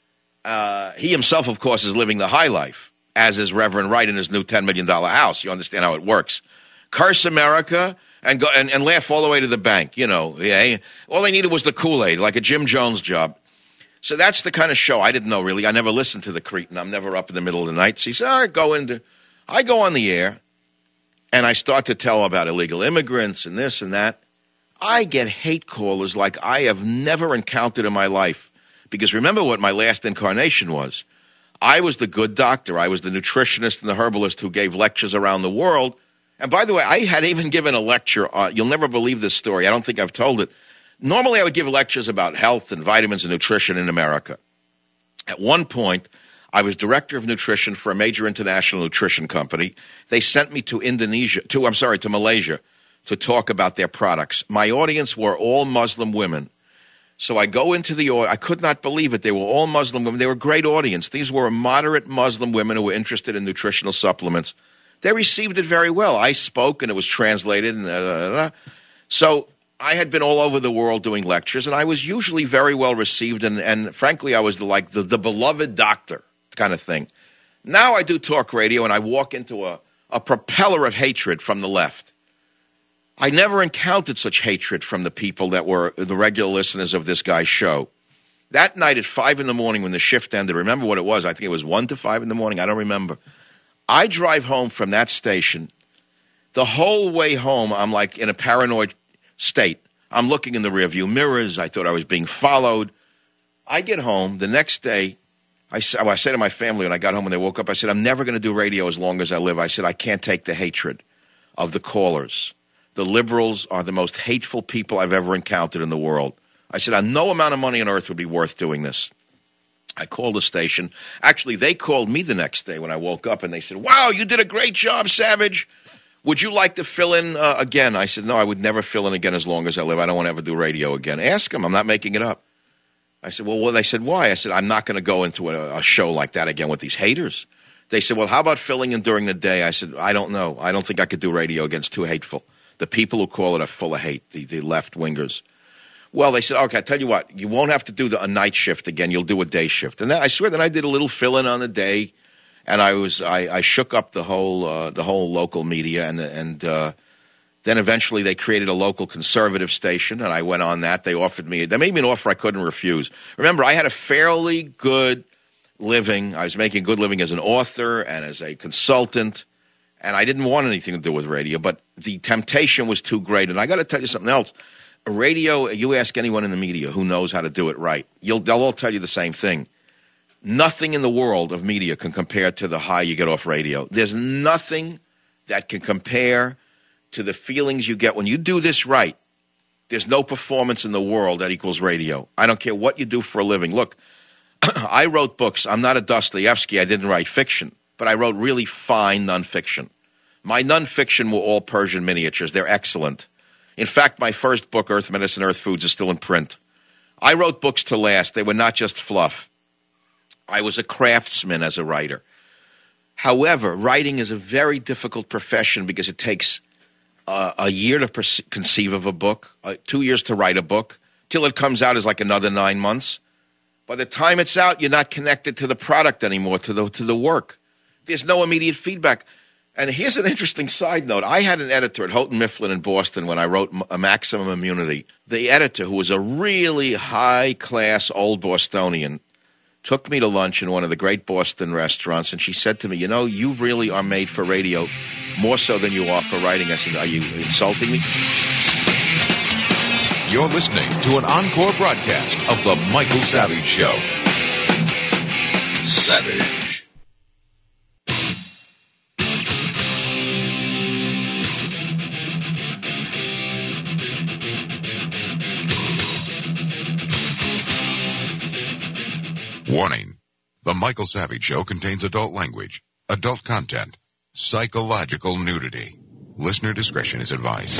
Uh, he himself, of course, is living the high life, as is Reverend Wright in his new ten million dollars house. You understand how it works. Curse America and go and, and laugh all the way to the bank. You know, yeah. All they needed was the Kool-Aid, like a Jim Jones job. So that's the kind of show. I didn't know, really. I never listened to the Cretin. I'm never up in the middle of the night. So he said, all right, go into – I go on the air, and I start to tell about illegal immigrants and this and that. I get hate callers like I have never encountered in my life because remember what my last incarnation was. I was the good doctor. I was the nutritionist and the herbalist who gave lectures around the world. And by the way, I had even given a lecture. Uh, you'll never believe this story. I don't think I've told it. Normally, I would give lectures about health and vitamins and nutrition in America. At one point, I was director of nutrition for a major international nutrition company. They sent me to Indonesia, to I'm sorry, to Malaysia, to talk about their products. My audience were all Muslim women. So I go into the – I could not believe it. They were all Muslim women. They were a great audience. These were moderate Muslim women who were interested in nutritional supplements. They received it very well. I spoke, and it was translated. And, uh, so I had been all over the world doing lectures, and I was usually very well received. And, and frankly, I was the, like the, the beloved doctor kind of thing. Now I do talk radio, and I walk into a, a propeller of hatred from the left. I never encountered such hatred from the people that were the regular listeners of this guy's show. That night at five in the morning when the shift ended, remember what it was? I think it was one to five in the morning. I don't remember. I drive home from that station. The whole way home, I'm like in a paranoid state. I'm looking in the rearview mirrors. I thought I was being followed. I get home. The next day, I, well, I said to my family when I got home when they woke up, I said, I'm never going to do radio as long as I live. I said, I can't take the hatred of the callers. The liberals are the most hateful people I've ever encountered in the world. I said, no amount of money on earth would be worth doing this. I called the station. Actually, they called me the next day when I woke up, and they said, wow, you did a great job, Savage. Would you like to fill in uh, again? I said, no, I would never fill in again as long as I live. I don't want to ever do radio again. Ask them. I'm not making it up. I said, well, well, they said, why? I said, I'm not going to go into a, a show like that again with these haters. They said, well, how about filling in during the day? I said, I don't know. I don't think I could do radio again. It's too hateful. The people who call it are full of hate, the, the left-wingers. Well, they said, okay, I tell you what, you won't have to do the, a night shift again. You'll do a day shift. And then, I swear that I did a little fill-in on the day, and I was I, I shook up the whole uh, the whole local media, and and uh, then eventually they created a local conservative station, and I went on that. They offered me, they made me an offer I couldn't refuse. Remember, I had a fairly good living. I was making a good living as an author and as a consultant, and I didn't want anything to do with radio, but the temptation was too great. And I got to tell you something else. Radio, you ask anyone in the media who knows how to do it right, you'll, they'll all tell you the same thing. Nothing in the world of media can compare to the high you get off radio. There's nothing that can compare to the feelings you get when you do this right. There's no performance in the world that equals radio. I don't care what you do for a living. Look, I wrote books. I'm not a Dostoevsky. I didn't write fiction, but I wrote really fine nonfiction. My nonfiction were all Persian miniatures. They're excellent. In fact, my first book, Earth Medicine, Earth Foods, is still in print. I wrote books to last. They were not just fluff. I was a craftsman as a writer. However, writing is a very difficult profession because it takes uh, a year to perce- conceive of a book, uh, two years to write a book, till it comes out is like another nine months. By the time it's out, you're not connected to the product anymore, to the to the work. There's no immediate feedback. And here's an interesting side note. I had an editor at Houghton Mifflin in Boston when I wrote A Maximum Immunity. The editor, who was a really high-class old Bostonian, took me to lunch in one of the great Boston restaurants, and she said to me, you know, you really are made for radio more so than you are for writing. I said, are you insulting me? You're listening to an encore broadcast of The Michael Savage Show. Savage. Warning. The Michael Savage Show contains adult language, adult content, psychological nudity. Listener discretion is advised.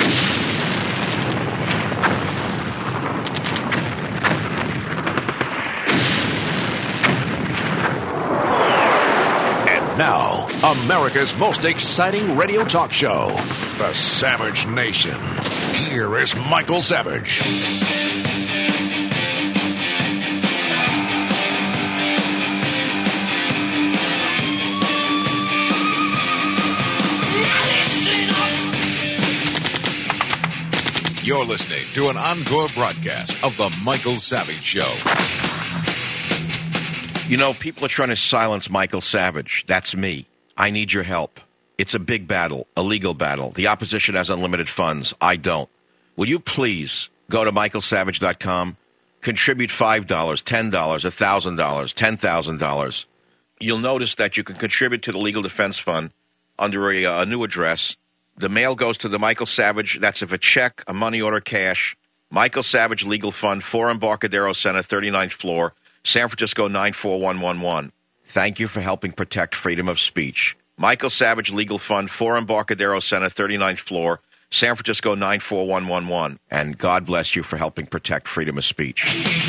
And now, America's most exciting radio talk show, The Savage Nation. Here is Michael Savage. You're listening to an encore broadcast of The Michael Savage Show. You know, people are trying to silence Michael Savage. That's me. I need your help. It's a big battle, a legal battle. The opposition has unlimited funds. I don't. Will you please go to michael savage dot com, contribute five dollars, ten dollars, one thousand dollars, ten thousand dollars. You'll notice that you can contribute to the Legal Defense Fund under a, a new address. The mail goes to the Michael Savage. That's if a check, a money order, cash. Michael Savage Legal Fund, four Embarcadero Center, thirty-ninth floor, San Francisco nine four one one one. Thank you for helping protect freedom of speech. Michael Savage Legal Fund, four Embarcadero Center, thirty-ninth floor, San Francisco nine four one one one. And God bless you for helping protect freedom of speech.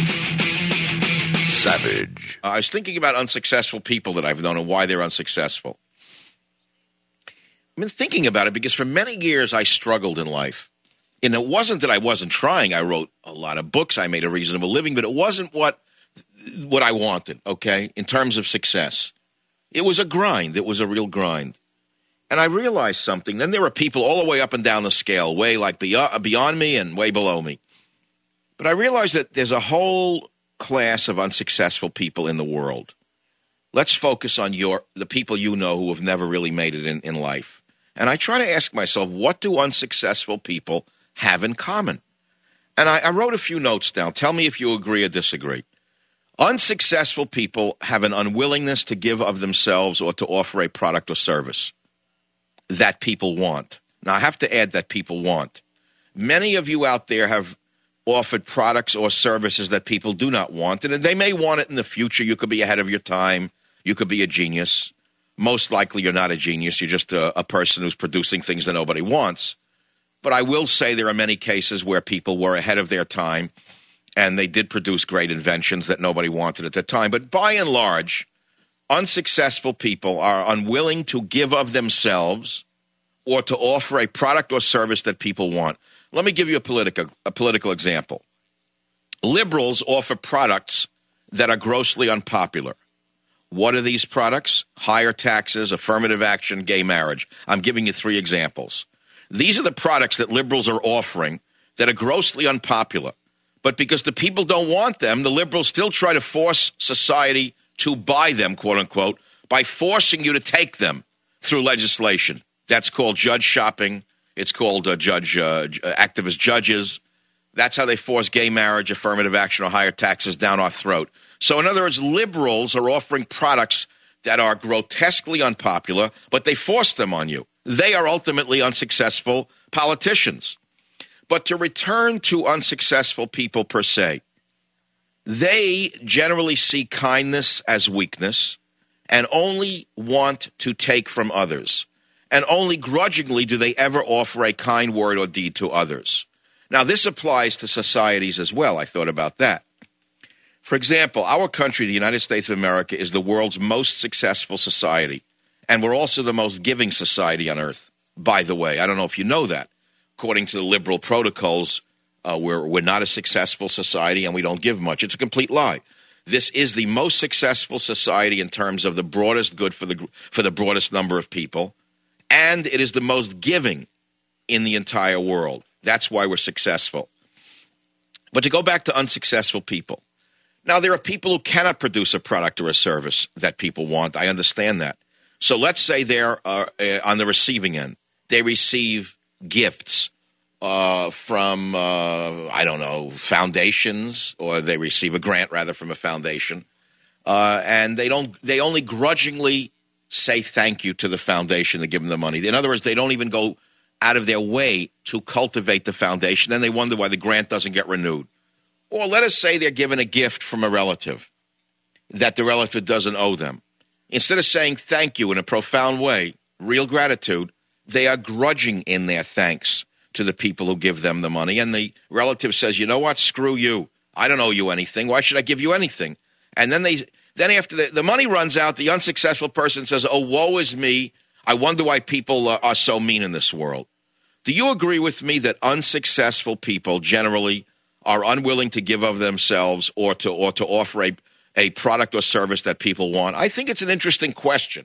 Savage. Uh, I was thinking about unsuccessful people that I've known and why they're unsuccessful. I've been thinking about it because for many years I struggled in life. And it wasn't that I wasn't trying. I wrote a lot of books. I made a reasonable living, but it wasn't what what I wanted, okay, in terms of success. It was a grind. It was a real grind. And I realized something. Then there were people all the way up and down the scale, way like beyond, beyond me and way below me. But I realized that there's a whole class of unsuccessful people in the world. Let's focus on your the people you know who have never really made it in, in life. And I try to ask myself, what do unsuccessful people have in common? And I, I wrote a few notes down. Tell me if you agree or disagree. Unsuccessful people have an unwillingness to give of themselves or to offer a product or service that people want. Now, I have to add that people want. Many of you out there have offered products or services that people do not want, and they may want it in the future. You could be ahead of your time. You could be a genius. Most likely you're not a genius. You're just a, a person who's producing things that nobody wants. But I will say there are many cases where people were ahead of their time, and they did produce great inventions that nobody wanted at the time. But by and large, unsuccessful people are unwilling to give of themselves or to offer a product or service that people want. Let me give you a political, a political example. Liberals offer products that are grossly unpopular. What are these products? Higher taxes, affirmative action, gay marriage. I'm giving you three examples. These are the products that liberals are offering that are grossly unpopular. But because the people don't want them, the liberals still try to force society to buy them, quote unquote, by forcing you to take them through legislation. That's called judge shopping. It's called uh, judge uh, activist judges. That's how they force gay marriage, affirmative action, or higher taxes down our throat. So in other words, liberals are offering products that are grotesquely unpopular, but they force them on you. They are ultimately unsuccessful politicians. But to return to unsuccessful people per se, they generally see kindness as weakness and only want to take from others. And only grudgingly do they ever offer a kind word or deed to others. Now, this applies to societies as well. I thought about that. For example, our country, the United States of America, is the world's most successful society. And we're also the most giving society on earth, by the way. I don't know if you know that. According to the liberal protocols, uh, we're, we're not a successful society and we don't give much. It's a complete lie. This is the most successful society in terms of the broadest good for the for the broadest number of people. And it is the most giving in the entire world. That's why we're successful. But to go back to unsuccessful people. Now, there are people who cannot produce a product or a service that people want. I understand that. So let's say they're uh, uh, on the receiving end. They receive gifts uh, from, uh, I don't know, foundations, or they receive a grant, rather, from a foundation. Uh, and they don't. They only grudgingly say thank you to the foundation to give them the money. In other words, they don't even go out of their way to cultivate the foundation. Then they wonder why the grant doesn't get renewed. Or let us say they're given a gift from a relative that the relative doesn't owe them. Instead of saying thank you in a profound way, real gratitude, they are grudging in their thanks to the people who give them the money. And the relative says, you know what, screw you. I don't owe you anything. Why should I give you anything? And then they, then after the, the money runs out, the unsuccessful person says, oh, woe is me. I wonder why people are, are so mean in this world. Do you agree with me that unsuccessful people generally are unwilling to give of themselves or to or to offer a, a product or service that people want? I think it's an interesting question.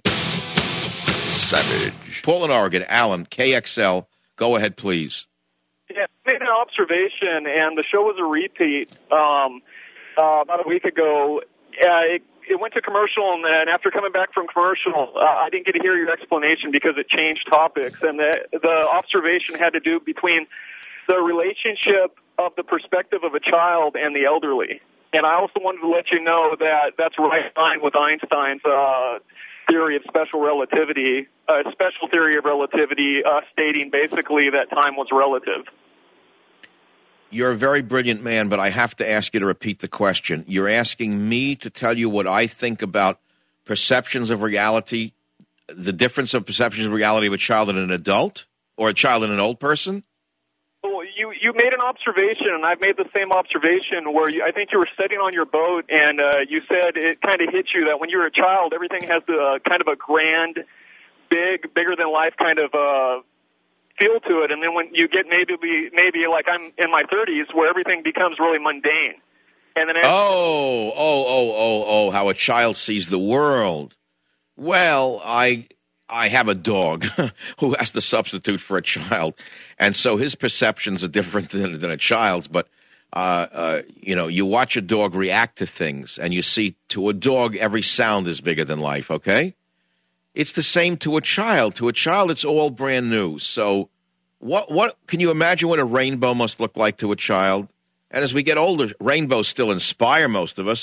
Savage. Paul in Oregon. Alan, K X L. Go ahead, please. Yeah, I made an observation, and the show was a repeat um, uh, about a week ago. Uh, it, it went to commercial, and then after coming back from commercial, uh, I didn't get to hear your explanation because it changed topics. And the, the observation had to do between the relationship of the perspective of a child and the elderly. And I also wanted to let you know that that's right in line with Einstein's uh, theory of special relativity, a uh, special theory of relativity uh, stating basically that time was relative. You're a very brilliant man, but I have to ask you to repeat the question. You're asking me to tell you what I think about perceptions of reality, the difference of perceptions of reality of a child and an adult, or a child and an old person? Well, you, you made an observation, and I've made the same observation where you, I think you were sitting on your boat, and uh, you said it kind of hit you that when you were a child, everything has the uh, kind of a grand, big, bigger-than-life kind of uh, feel to it. And then when you get maybe, maybe like I'm in my thirties, where everything becomes really mundane. And then oh, oh, oh, oh, oh, how a child sees the world. Well, I... I have a dog who has to substitute for a child, and so his perceptions are different than, than a child's. But, uh, uh, you know, you watch a dog react to things, and you see to a dog every sound is bigger than life, okay? It's the same to a child. To a child, it's all brand new. So what, what can you imagine what a rainbow must look like to a child? And as we get older, rainbows still inspire most of us,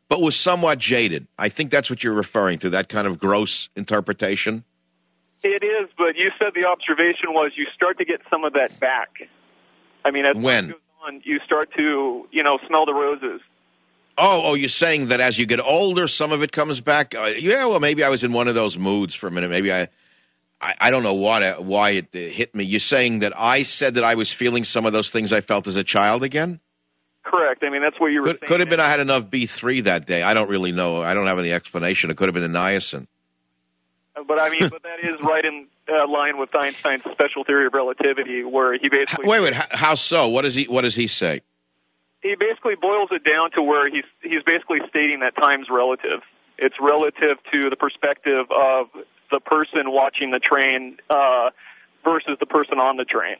but was somewhat jaded. I think that's what you're referring to, that kind of gross interpretation. It is, but you said the observation was you start to get some of that back. I mean, as when time goes on, you start to, you know, smell the roses. Oh, oh, you're saying that as you get older, some of it comes back? Uh, yeah, well, maybe I was in one of those moods for a minute. Maybe I, I, I don't know what, why it hit me. You're saying that I said that I was feeling some of those things I felt as a child again? Correct. I mean, that's what you were could, saying. Could have been I had enough B three that day. I don't really know. I don't have any explanation. It could have been the niacin. But I mean, but that is right in uh, line with Einstein's special theory of relativity, where he basically wait, wait, how, how so? What does he? What does he say? He basically boils it down to where he's he's basically stating that time's relative. It's relative to the perspective of the person watching the train uh, versus the person on the train.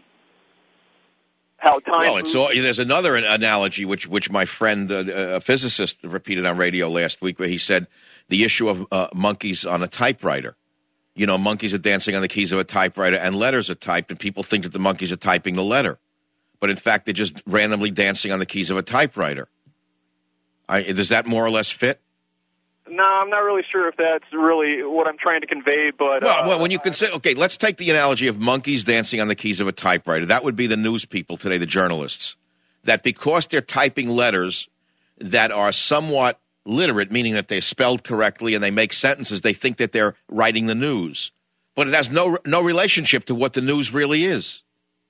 How time well, it's all, there's another analogy which which my friend, uh, a physicist, repeated on radio last week, where he said the issue of uh, monkeys on a typewriter. You know, monkeys are dancing on the keys of a typewriter, and letters are typed, and people think that the monkeys are typing the letter, but in fact they're just randomly dancing on the keys of a typewriter. I, does that more or less fit? No, I'm not really sure if that's really what I'm trying to convey, but... Well, uh, well when you consider... Okay, let's take the analogy of monkeys dancing on the keys of a typewriter. That would be the news people today, the journalists. That because they're typing letters that are somewhat literate, meaning that they're spelled correctly and they make sentences, they think that they're writing the news. But it has no no relationship to what the news really is.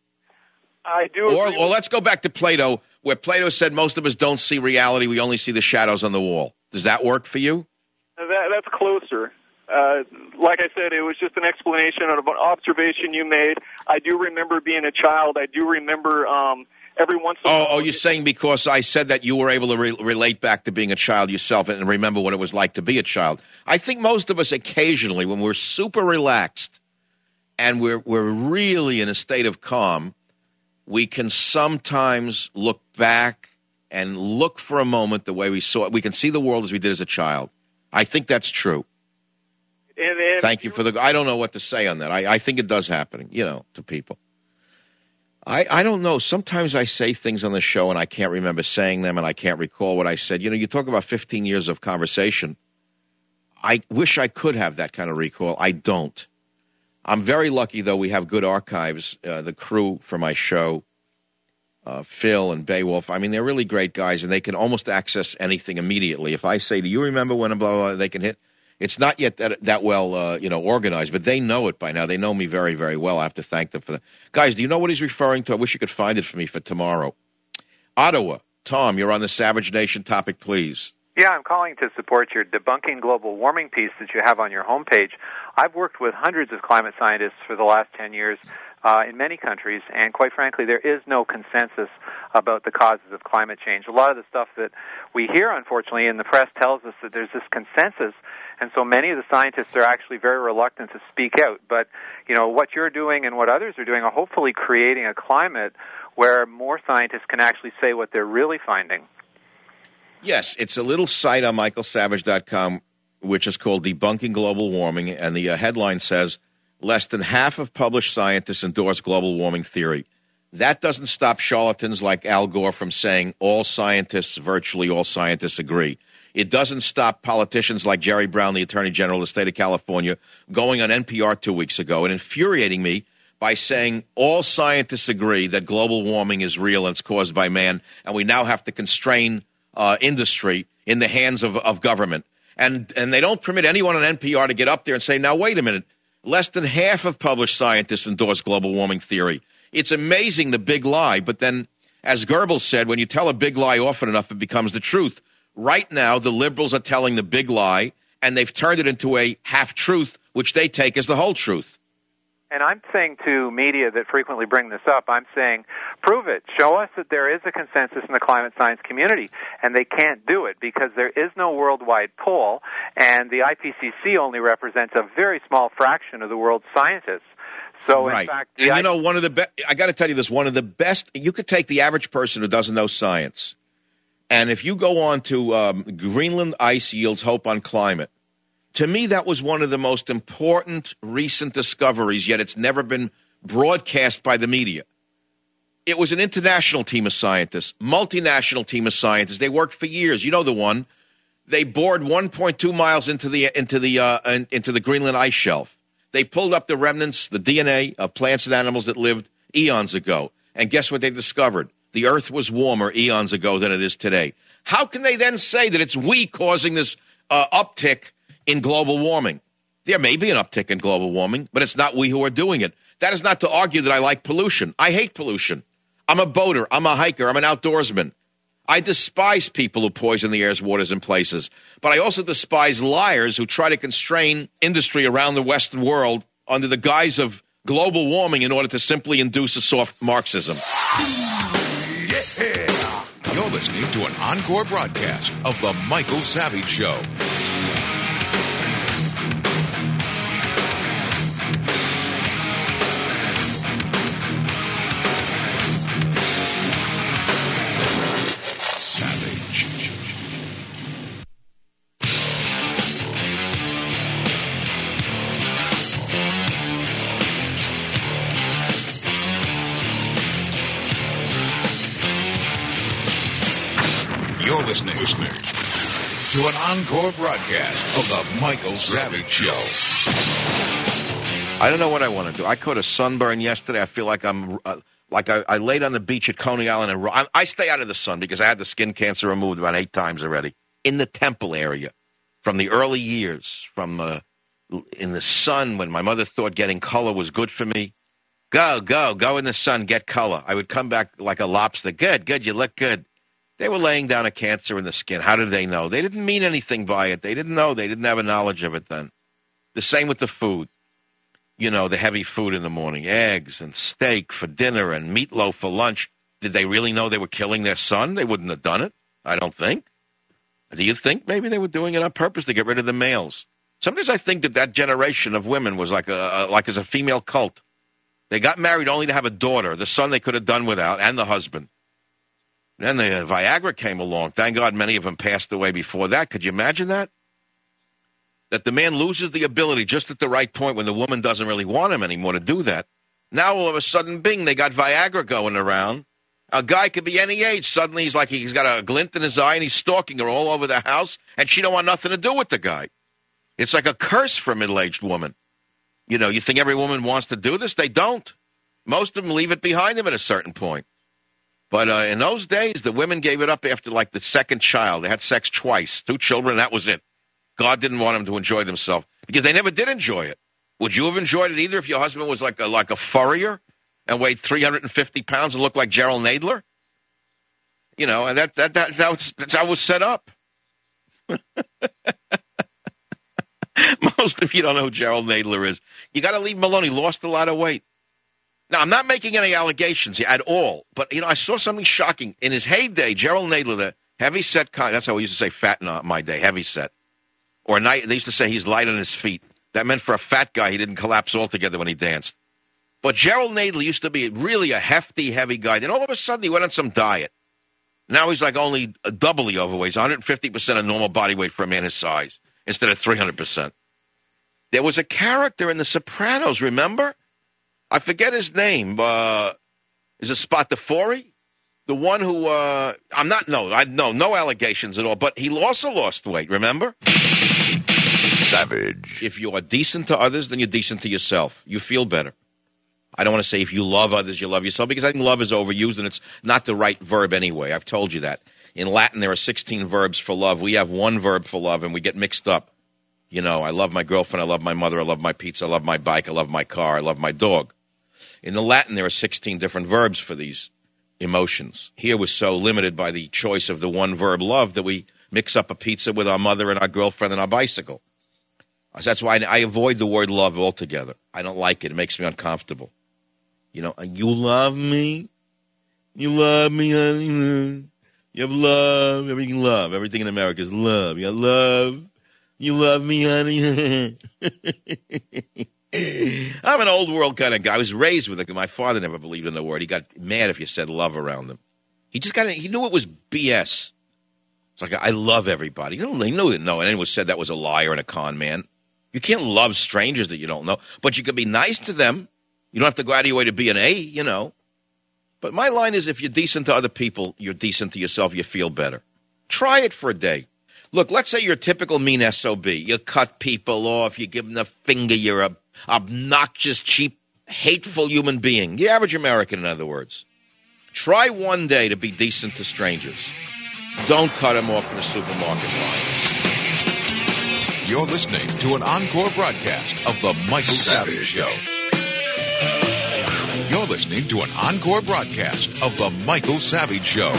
I do Or, agree or with- let's go back to Plato, where Plato said most of us don't see reality, we only see the shadows on the wall. Does that work for you? That, that's closer. Uh, like I said, it was just an explanation of an observation you made. I do remember being a child. I do remember um, every once in a Oh, while. oh, you're saying because I said that you were able to re- relate back to being a child yourself and remember what it was like to be a child. I think most of us occasionally, when we're super relaxed and we're we're really in a state of calm, we can sometimes look back and look for a moment the way we saw it. We can see the world as we did as a child. I think that's true. And, and Thank you for the. I don't know what to say on that. I, I think it does happen, you know, to people. I, I don't know. Sometimes I say things on the show and I can't remember saying them and I can't recall what I said. You know, you talk about fifteen years of conversation. I wish I could have that kind of recall. I don't. I'm very lucky, though, we have good archives. Uh, the crew for my show, uh, Phil and Beowulf, I mean, they're really great guys, and they can almost access anything immediately. If I say, do you remember when, blah, blah, blah, they can hit. It's not yet that, that well, uh, you know, organized, but they know it by now. They know me very, very well. I have to thank them for that. Guys, do you know what he's referring to? I wish you could find it for me for tomorrow. Ottawa. Tom, you're on the Savage Nation topic, please. Yeah, I'm calling to support your Debunking Global Warming piece that you have on your homepage. I've worked with hundreds of climate scientists for the last ten years uh, in many countries, and quite frankly, there is no consensus about the causes of climate change. A lot of the stuff that we hear, unfortunately, in the press tells us that there's this consensus, and so many of the scientists are actually very reluctant to speak out. But, you know, what you're doing and what others are doing are hopefully creating a climate where more scientists can actually say what they're really finding. Yes, it's a little site on michael savage dot com, which is called Debunking Global Warming, and the uh, headline says, less than half of published scientists endorse global warming theory. That doesn't stop charlatans like Al Gore from saying all scientists, virtually all scientists, agree. It doesn't stop politicians like Jerry Brown, the Attorney General of the state of California, going on N P R two weeks ago and infuriating me by saying all scientists agree that global warming is real and it's caused by man, and we now have to constrain Uh, industry in the hands of, of government. And and they don't permit anyone on N P R to get up there and say, now, wait a minute, less than half of published scientists endorse global warming theory. It's amazing, the big lie. But then, as Goebbels said, when you tell a big lie often enough, it becomes the truth. Right now, the liberals are telling the big lie, and they've turned it into a half-truth, which they take as the whole truth. And I'm saying to media that frequently bring this up, I'm saying, prove it. Show us that there is a consensus in the climate science community, and they can't do it because there is no worldwide poll, and the I P C C only represents a very small fraction of the world's scientists. So, right. in fact, and I- you know, one of the best, I got to tell you this, one of the best, you could take the average person who doesn't know science, and if you go on to um, Greenland ice yields hope on climate, to me, that was one of the most important recent discoveries, yet it's never been broadcast by the media. It was an international team of scientists, multinational team of scientists. They worked for years. You know the one. They bored one point two miles into the into the uh, into the Greenland ice shelf. They pulled up the remnants, the D N A of plants and animals that lived eons ago. And guess what they discovered? The Earth was warmer eons ago than it is today. How can they then say that it's we causing this uh, uptick in global warming? There may be an uptick in global warming, but it's not we who are doing it. That is not to argue that I like pollution. I hate pollution. I'm a boater. I'm a hiker. I'm an outdoorsman. I despise people who poison the airs, waters, and places. But I also despise liars who try to constrain industry around the Western world under the guise of global warming in order to simply induce a soft Marxism. Yeah. You're listening to an encore broadcast of The Michael Savage Show. You're listening, listening to an encore broadcast of The Michael Savage Show. I don't know what I want to do. I caught a sunburn yesterday. I feel like I'm uh, like I, I laid on the beach at Coney Island. And I, I stay out of the sun because I had the skin cancer removed about eight times already in the temple area from the early years, from uh, in the sun when my mother thought getting color was good for me. Go, go, go in the sun, get color. I would come back like a lobster. Good, good, you look good. They were laying down a cancer in the skin. How did they know? They didn't mean anything by it. They didn't know. They didn't have a knowledge of it then. The same with the food. You know, the heavy food in the morning, eggs and steak for dinner and meatloaf for lunch. Did they really know they were killing their son? They wouldn't have done it, I don't think. Do you think maybe they were doing it on purpose to get rid of the males? Sometimes I think that that generation of women was like a, like as a female cult. They got married only to have a daughter, the son they could have done without, and the husband. Then the Viagra came along. Thank God many of them passed away before that. Could you imagine that? That the man loses the ability just at the right point when the woman doesn't really want him anymore to do that. Now all of a sudden, bing, they got Viagra going around. A guy could be any age. Suddenly he's like he's got a glint in his eye and he's stalking her all over the house and she don't want nothing to do with the guy. It's like a curse for a middle-aged woman. You know, you think every woman wants to do this? They don't. Most of them leave it behind them at a certain point. But uh, in those days, the women gave it up after, like, the second child. They had sex twice, two children, and that was it. God didn't want them to enjoy themselves because they never did enjoy it. Would you have enjoyed it either if your husband was like a, like a furrier and weighed three hundred fifty pounds and looked like Gerald Nadler? You know, and that, that, that, that was, that's how it was set up. Most of you don't know who Gerald Nadler is. You got to leave him alone. He lost a lot of weight. Now, I'm not making any allegations at all, but, you know, I saw something shocking. In his heyday, Gerald Nadler, the heavy-set kind, that's how we used to say fat in my day, heavy-set. Or night, they used to say he's light on his feet. That meant for a fat guy, he didn't collapse altogether when he danced. But Gerald Nadler used to be really a hefty, heavy guy. Then all of a sudden, he went on some diet. Now he's like only doubly overweight. He's one hundred fifty percent of normal body weight for a man his size, instead of three hundred percent. There was a character in The Sopranos, remember? I forget his name. Uh, is it Spatafori? The one who, uh, I'm not, no, I no, no allegations at all, but he also lost weight, remember? Savage. If you are decent to others, then you're decent to yourself. You feel better. I don't want to say if you love others, you love yourself, because I think love is overused, and it's not the right verb anyway. I've told you that. In Latin, there are sixteen verbs for love. We have one verb for love, and we get mixed up. You know, I love my girlfriend, I love my mother, I love my pizza, I love my bike, I love my car, I love my dog. In the Latin, there are sixteen different verbs for these emotions. Here we're so limited by the choice of the one verb love that we mix up a pizza with our mother and our girlfriend and our bicycle. So that's why I avoid the word love altogether. I don't like it. It makes me uncomfortable. You know, you love me? You love me, honey? You have love, everything love. Everything in America is love. You have love. You love me, honey? I'm an old world kind of guy. I was raised with it. My father never believed in the word. He got mad if you said love around him. He just got, he knew it was B S. It's like, I love everybody. He knew that no, and anyone said that was a liar and a con man. You can't love strangers that you don't know, but you can be nice to them. You don't have to go out of your way to be an A, you know. But my line is, if you're decent to other people, you're decent to yourself, you feel better. Try it for a day. Look, let's say you're a typical mean S O B. You cut people off. You give them the finger. You're a obnoxious, cheap, hateful human being. The average American, in other words. Try one day to be decent to strangers. Don't cut them off in the supermarket line. You're listening to an encore broadcast of The Michael Savage Show. You're listening to an encore broadcast of The Michael Savage Show.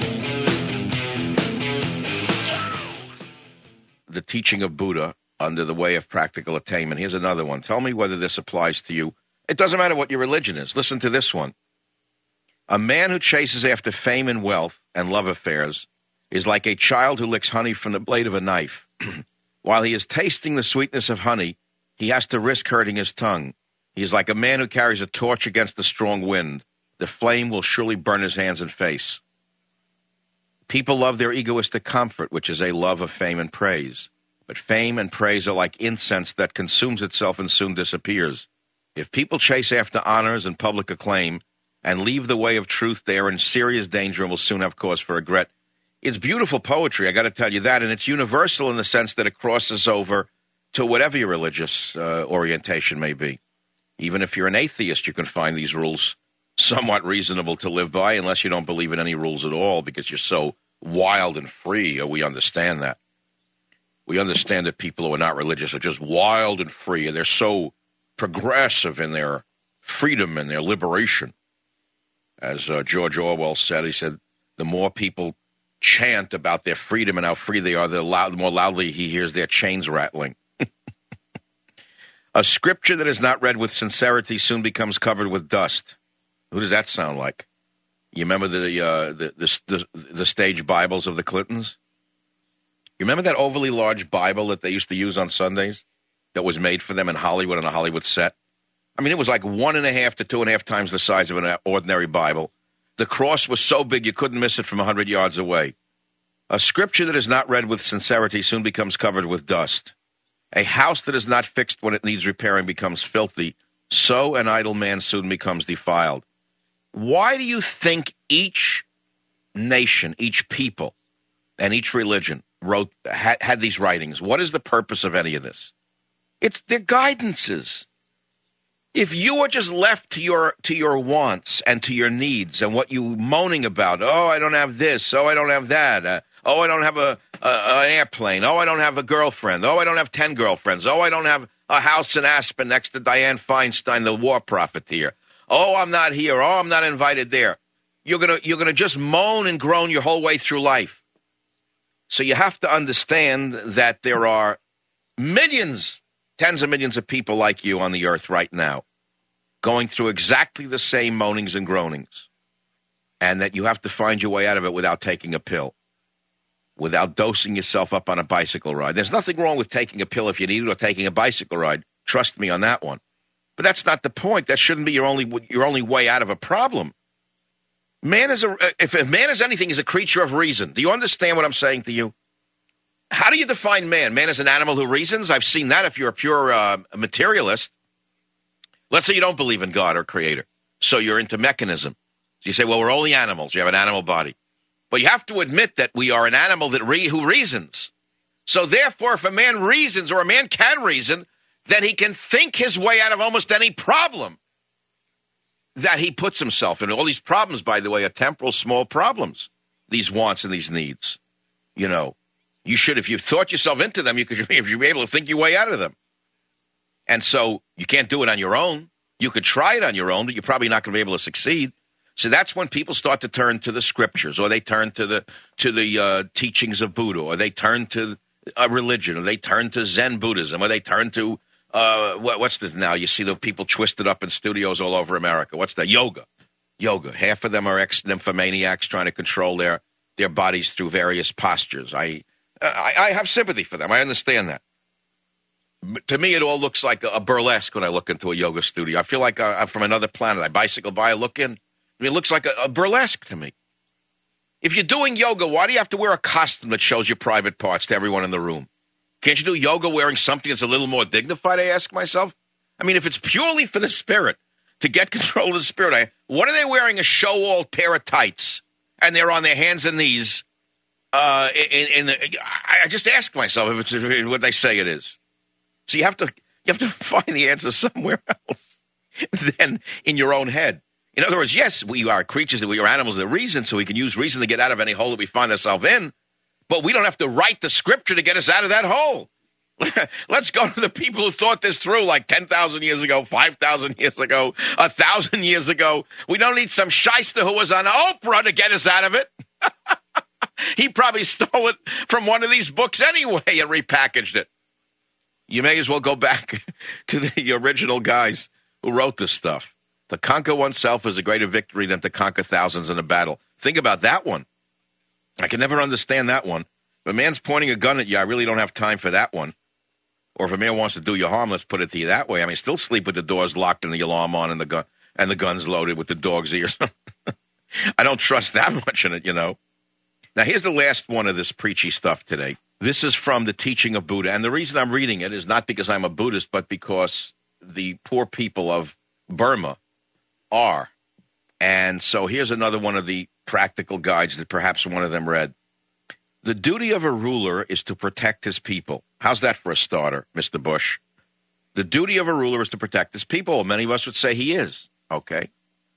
The teaching of Buddha under the way of practical attainment. Here's another one. Tell me whether this applies to you. It doesn't matter what your religion is. Listen to this one. A man who chases after fame and wealth and love affairs is like a child who licks honey from the blade of a knife. While he is tasting the sweetness of honey, he has to risk hurting his tongue. He is like a man who carries a torch against a strong wind. The flame will surely burn his hands and face. People love their egoistic comfort, which is a love of fame and praise. But fame and praise are like incense that consumes itself and soon disappears. If people chase after honors and public acclaim and leave the way of truth, they are in serious danger and will soon have cause for regret. It's beautiful poetry, I got to tell you that, and it's universal in the sense that it crosses over to whatever your religious uh, orientation may be. Even if you're an atheist, you can find these rules somewhat reasonable to live by, unless you don't believe in any rules at all because you're so wild and free. We understand that. We understand that people who are not religious are just wild and free, and they're so progressive in their freedom and their liberation. As uh, George Orwell said, he said, the more people chant about their freedom and how free they are, the, loud, the more loudly he hears their chains rattling. A scripture that is not read with sincerity soon becomes covered with dust. Who does that sound like? You remember the uh, the, the the the stage Bibles of the Clintons? You remember that overly large Bible that they used to use on Sundays that was made for them in Hollywood on a Hollywood set? I mean, it was like one and a half to two and a half times the size of an ordinary Bible. The cross was so big you couldn't miss it from a hundred yards away. A scripture that is not read with sincerity soon becomes covered with dust. A house that is not fixed when it needs repairing becomes filthy. So an idle man soon becomes defiled. Why do you think each nation, each people, and each religion wrote had, had these writings? What is the purpose of any of this? It's their guidances. If you were just left to your to your wants and to your needs and what you moaning about, oh, I don't have this, oh, I don't have that, uh, oh, I don't have a, a an airplane, oh, I don't have a girlfriend, oh, I don't have ten girlfriends, oh, I don't have a house in Aspen next to Dianne Feinstein, the war profiteer, oh, I'm not here, oh, I'm not invited there. You're gonna you're gonna just moan and groan your whole way through life. So you have to understand that there are millions, tens of millions of people like you on the earth right now going through exactly the same moanings and groanings, and that you have to find your way out of it without taking a pill, without dosing yourself up on a bicycle ride. There's nothing wrong with taking a pill if you need it or taking a bicycle ride. Trust me on that one. But that's not the point. That shouldn't be your only your only way out of a problem. Man is a if a man is anything, he's a creature of reason. Do you understand what I'm saying to you? How do you define man? Man is an animal who reasons? I've seen that if you're a pure uh, materialist. Let's say you don't believe in God or creator, so you're into mechanism. So you say, well, we're only animals. You have an animal body. But you have to admit that we are an animal that re- who reasons. So therefore, if a man reasons or a man can reason, then he can think his way out of almost any problem that he puts himself in. All these problems, by the way, are temporal small problems, these wants and these needs. You know, you should, if you thought yourself into them, you could if you'd be able to think your way out of them. And so you can't do it on your own. You could try it on your own, but you're probably not going to be able to succeed. So that's when people start to turn to the scriptures, or they turn to the to the uh, teachings of Buddha, or they turn to a religion, or they turn to Zen Buddhism, or they turn to uh, what, what's this now? You see the people twisted up in studios all over America. What's that? Yoga. Yoga. Half of them are ex-nymphomaniacs trying to control their, their bodies through various postures. I, I I have sympathy for them. I understand that. To me, it all looks like a burlesque when I look into a yoga studio. I feel like I'm from another planet. I bicycle by, I look in. I mean, it looks like a, a burlesque to me. If you're doing yoga, why do you have to wear a costume that shows your private parts to everyone in the room? Can't you do yoga wearing something that's a little more dignified, I ask myself? I mean, if it's purely for the spirit, to get control of the spirit, I, what are they wearing a show-all pair of tights, and they're on their hands and knees Uh, in, in, I just ask myself if it's what they say it is. So you have to you have to find the answer somewhere else than in your own head. In other words, yes, we are creatures, we are animals of reason, so we can use reason to get out of any hole that we find ourselves in, but we don't have to write the scripture to get us out of that hole. Let's go to the people who thought this through like ten thousand years ago, five thousand years ago, one thousand years ago. We don't need some shyster who was on Oprah to get us out of it. He probably stole it from one of these books anyway and repackaged it. You may as well go back to the original guys who wrote this stuff. To conquer oneself is a greater victory than to conquer thousands in a battle. Think about that one. I can never understand that one. If a man's pointing a gun at you, I really don't have time for that one. Or if a man wants to do you harm, let's put it to you that way. I mean, still sleep with the doors locked and the alarm on and the gun and the guns loaded with the dog's ears. I don't trust that much in it, you know. Now, here's the last one of this preachy stuff today. This is from the Teaching of Buddha. And the reason I'm reading it is not because I'm a Buddhist, but because the poor people of Burma are. And so here's another one of the practical guides that perhaps one of them read. The duty of a ruler is to protect his people. How's that for a starter, Mister Bush? The duty of a ruler is to protect his people. Many of us would say he is. Okay.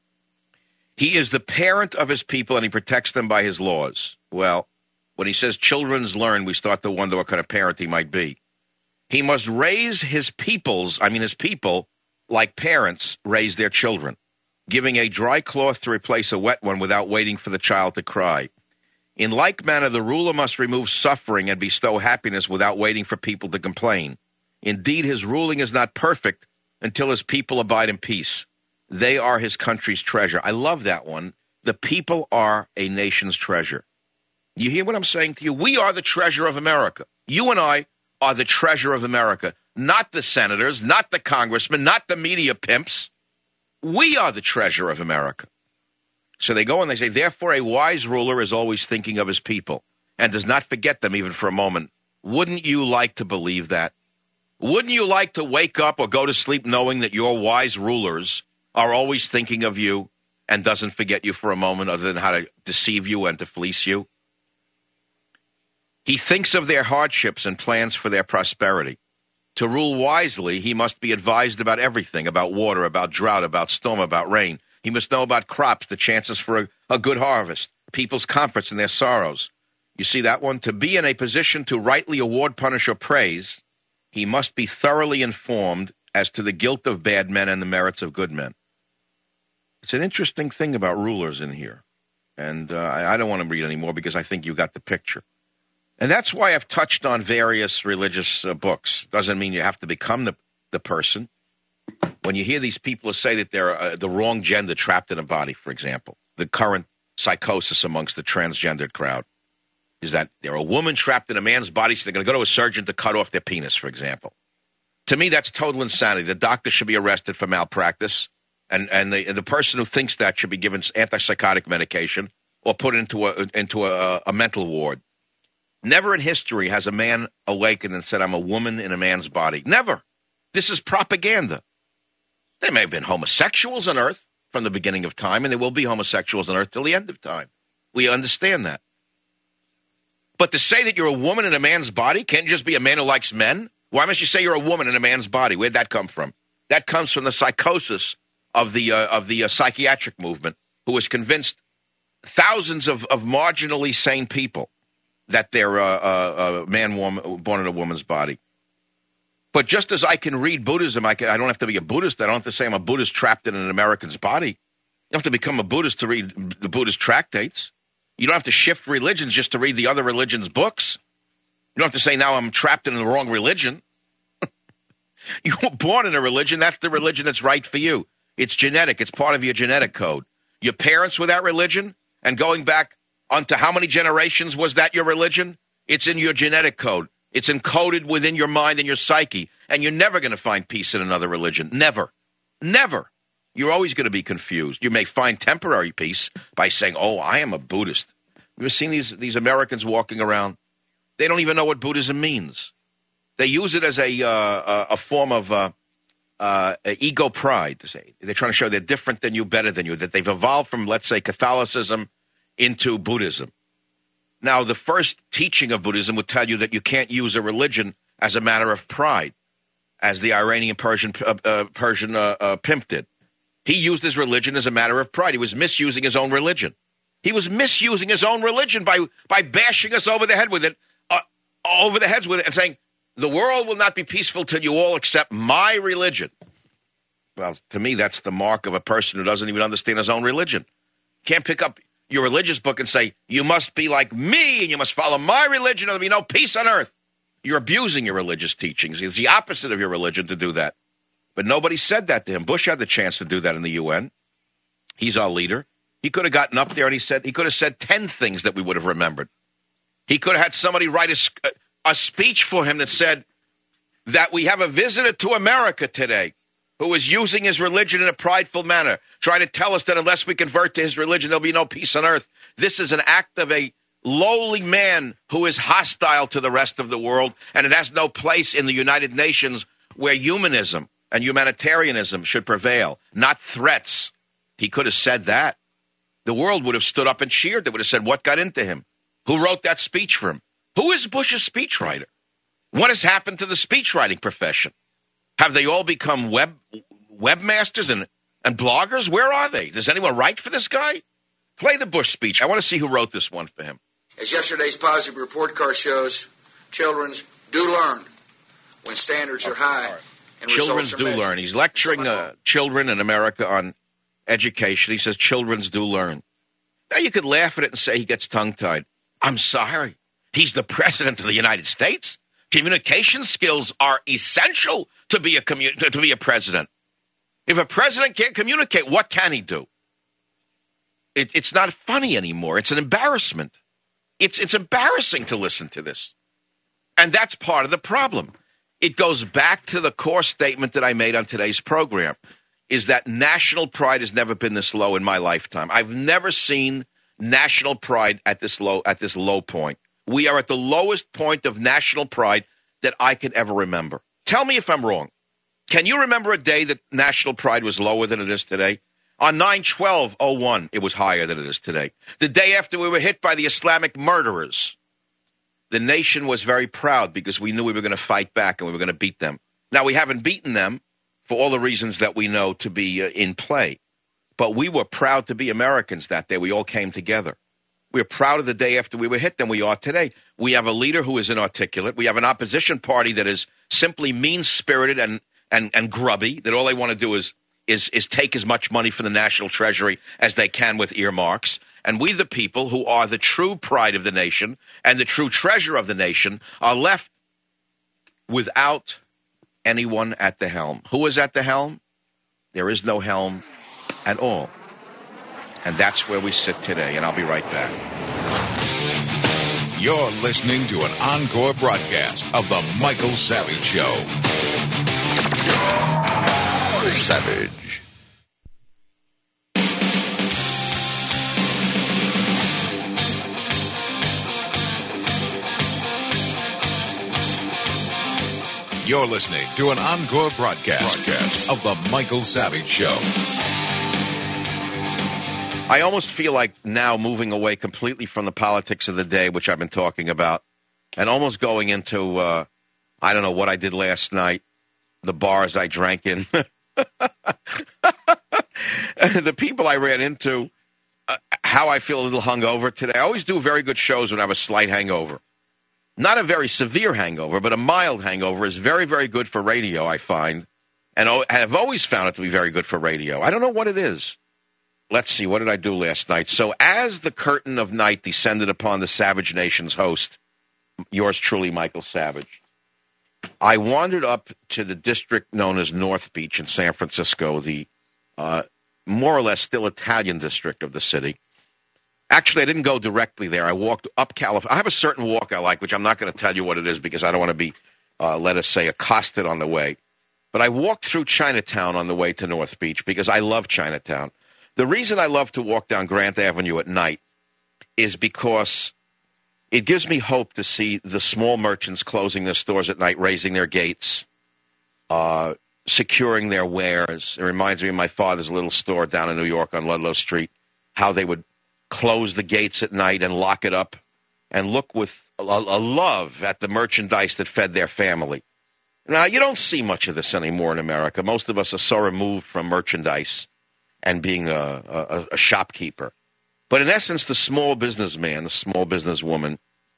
He is the parent of his people, and he protects them by his laws. Well, when he says children's learn, we start to wonder what kind of parent he might be. He must raise his peoples, I mean his people, like parents raise their children, giving a dry cloth to replace a wet one without waiting for the child to cry. In like manner, the ruler must remove suffering and bestow happiness without waiting for people to complain. Indeed, his ruling is not perfect until his people abide in peace. They are his country's treasure. I love that one. The people are a nation's treasure. You hear what I'm saying to you? We are the treasure of America. You and I are the treasure of America, not the senators, not the congressmen, not the media pimps. We are the treasure of America. So they go and they say, therefore, a wise ruler is always thinking of his people and does not forget them even for a moment. Wouldn't you like to believe that? Wouldn't you like to wake up or go to sleep knowing that your wise rulers are always thinking of you and doesn't forget you for a moment other than how to deceive you and to fleece you? He thinks of their hardships and plans for their prosperity. To rule wisely, he must be advised about everything, about water, about drought, about storm, about rain. He must know about crops, the chances for a, a good harvest, people's comforts and their sorrows. You see that one? To be in a position to rightly award, punish, or praise, he must be thoroughly informed as to the guilt of bad men and the merits of good men. It's an interesting thing about rulers in here. And uh, I, I don't want to read anymore because I think you got the picture. And that's why I've touched on various religious uh, books. Doesn't mean you have to become the, the person. When you hear these people say that they're uh, the wrong gender trapped in a body, for example, the current psychosis amongst the transgendered crowd is that they're a woman trapped in a man's body, so they're going to go to a surgeon to cut off their penis, for example. To me, that's total insanity. The doctor should be arrested for malpractice, and, and the, the person who thinks that should be given antipsychotic medication or put into a, into a, a mental ward. Never in history has a man awakened and said, I'm a woman in a man's body. Never. This is propaganda. There may have been homosexuals on earth from the beginning of time, and there will be homosexuals on earth till the end of time. We understand that. But to say that you're a woman in a man's body, can't you just be a man who likes men? Why must you say you're a woman in a man's body? Where'd that come from? That comes from the psychosis of the uh, of the uh, psychiatric movement, who has convinced thousands of, of marginally sane people that they're a uh, uh, uh, man woman, born in a woman's body. But just as I can read Buddhism, I, can, I don't have to be a Buddhist. I don't have to say I'm a Buddhist trapped in an American's body. You don't have to become a Buddhist to read the Buddhist tractates. You don't have to shift religions just to read the other religion's books. You don't have to say, now I'm trapped in the wrong religion. You were born in a religion. That's the religion that's right for you. It's genetic. It's part of your genetic code. Your parents were that religion, and going back onto how many generations was that your religion? It's in your genetic code. It's encoded within your mind and your psyche, and you're never going to find peace in another religion. Never. Never. You're always going to be confused. You may find temporary peace by saying, oh, I am a Buddhist. You've seen these, these Americans walking around. They don't even know what Buddhism means. They use it as a, uh, a form of uh, uh, ego pride. To say. They're trying to show they're different than you, better than you, that they've evolved from, let's say, Catholicism into Buddhism. Now, the first teaching of Buddhism would tell you that you can't use a religion as a matter of pride, as the Iranian Persian, uh, uh, Persian uh, uh, pimp did. He used his religion as a matter of pride. He was misusing his own religion. He was misusing his own religion by, by bashing us over the head with it, uh, over the heads with it, and saying, the world will not be peaceful till you all accept my religion. Well, to me, that's the mark of a person who doesn't even understand his own religion. Can't pick up your religious book and say, you must be like me and you must follow my religion or there'll be no peace on earth. You're abusing your religious teachings. It's the opposite of your religion to do that. But nobody said that to him. Bush had the chance to do that in the U N. He's our leader. He could have gotten up there and he said he could have said ten things that we would have remembered. He could have had somebody write a, a speech for him that said that we have a visitor to America today who is using his religion in a prideful manner, trying to tell us that unless we convert to his religion, there'll be no peace on earth. This is an act of a lowly man who is hostile to the rest of the world, and it has no place in the United Nations where humanism and humanitarianism should prevail, not threats. He could have said that. The world would have stood up and cheered. They would have said, what got into him? Who wrote that speech for him? Who is Bush's speechwriter? What has happened to the speechwriting profession? Have they all become web webmasters and, and bloggers? Where are they? Does anyone write for this guy? Play the Bush speech. I want to see who wrote this one for him. As yesterday's positive report card shows, children do learn when standards are high and Children results are do measured. learn. He's lecturing uh, children in America on education. He says children do learn. Now you could laugh at it and say he gets tongue-tied. I'm sorry. He's the president of the United States. Communication skills are essential to be a commu- to be a president. If a president can't communicate, what can he do? It, it's not funny anymore. It's an embarrassment. It's it's embarrassing to listen to this. And that's part of the problem. It goes back to the core statement that I made on today's program, is that national pride has never been this low in my lifetime. I've never seen national pride at this low at this low point. We are at the lowest point of national pride that I can ever remember. Tell me if I'm wrong. Can you remember a day that national pride was lower than it is today? On nine twelve oh one, it was higher than it is today. The day after we were hit by the Islamic murderers, the nation was very proud because we knew we were going to fight back and we were going to beat them. Now, we haven't beaten them for all the reasons that we know to be uh, in play. But we were proud to be Americans that day. We all came together. We were proud of the day after we were hit than we are today. We have a leader who is inarticulate. We have an opposition party that is simply mean-spirited and, and, and grubby, that all they want to do is, is, is take as much money from the national treasury as they can with earmarks. And we, the people, who are the true pride of the nation and the true treasure of the nation, are left without anyone at the helm. Who is at the helm? There is no helm at all. And that's where we sit today, and I'll be right back. You're listening to an encore broadcast of The Michael Savage Show. Savage. You're listening to an encore broadcast, broadcast of The Michael Savage Show. I almost feel like now moving away completely from the politics of the day, which I've been talking about, and almost going into, uh, I don't know what I did last night, the bars I drank in, the people I ran into, uh, how I feel a little hungover today. I always do very good shows when I have a slight hangover. Not a very severe hangover, but a mild hangover is very, very good for radio, I find. And I've always found it to be very good for radio. I don't know what it is. Let's see, what did I do last night? So as the curtain of night descended upon the Savage Nation's host, yours truly, Michael Savage, I wandered up to the district known as North Beach in San Francisco, the uh, more or less still Italian district of the city. Actually, I didn't go directly there. I walked up California. I have a certain walk I like, which I'm not going to tell you what it is because I don't want to be, uh, let us say, accosted on the way. But I walked through Chinatown on the way to North Beach because I love Chinatown. The reason I love to walk down Grant Avenue at night is because it gives me hope to see the small merchants closing their stores at night, raising their gates, uh, securing their wares. It reminds me of my father's little store down in New York on Ludlow Street, how they would close the gates at night and lock it up and look with a, a love at the merchandise that fed their family. Now, you don't see much of this anymore in America. Most of us are so removed from merchandise and being a, a, a shopkeeper. But in essence, the small businessman, the small businesswoman,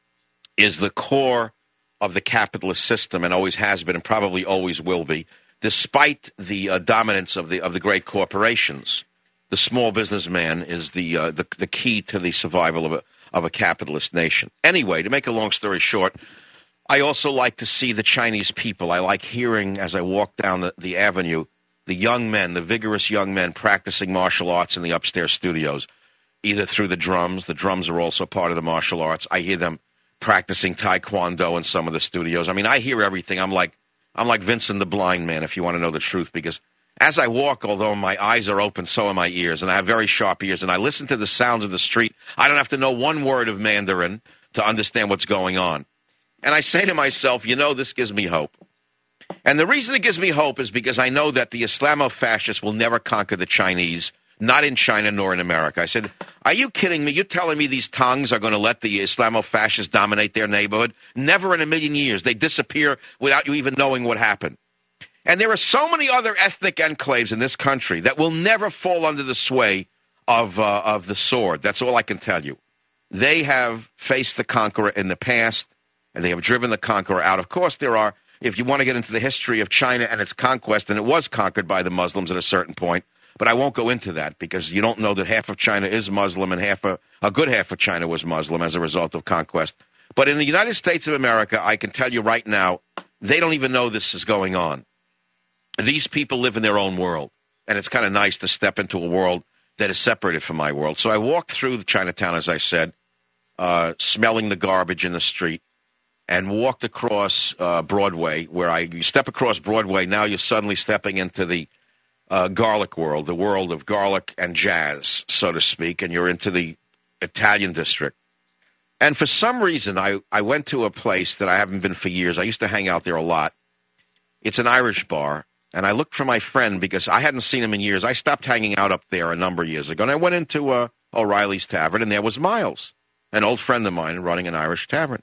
is the core of the capitalist system and always has been and probably always will be, despite the uh, dominance of the of the great corporations. The small businessman is the, uh, the the key to the survival of a of a capitalist nation. Anyway, to make a long story short, I also like to see the Chinese people. I like hearing, as I walk down the, the avenue, the young men, the vigorous young men practicing martial arts in the upstairs studios, either through the drums. The drums are also part of the martial arts. I hear them practicing Taekwondo in some of the studios. I mean, I hear everything. I'm like I'm like Vincent the Blind Man, if you want to know the truth, because as I walk, although my eyes are open, so are my ears, and I have very sharp ears, and I listen to the sounds of the street. I don't have to know one word of Mandarin to understand what's going on. And I say to myself, you know, this gives me hope. And the reason it gives me hope is because I know that the Islamo-fascists will never conquer the Chinese, not in China nor in America. I said, are you kidding me? You're telling me these tongues are going to let the Islamo-fascists dominate their neighborhood? Never in a million years. They disappear without you even knowing what happened. And there are so many other ethnic enclaves in this country that will never fall under the sway of uh, of the sword. That's all I can tell you. They have faced the conqueror in the past, and they have driven the conqueror out. Of course, there are, if you want to get into the history of China and its conquest, and it was conquered by the Muslims at a certain point, but I won't go into that because you don't know that half of China is Muslim and half a, a good half of China was Muslim as a result of conquest. But in the United States of America, I can tell you right now, they don't even know this is going on. These people live in their own world, and it's kind of nice to step into a world that is separated from my world. So I walked through Chinatown, as I said, uh, smelling the garbage in the street, and walked across uh, Broadway, where I you step across Broadway, now you're suddenly stepping into the uh, garlic world, the world of garlic and jazz, so to speak, and you're into the Italian district. And for some reason, I, I went to a place that I haven't been for years. I used to hang out there a lot. It's an Irish bar. And I looked for my friend because I hadn't seen him in years. I stopped hanging out up there a number of years ago. And I went into uh, O'Reilly's Tavern, and there was Miles, an old friend of mine running an Irish tavern.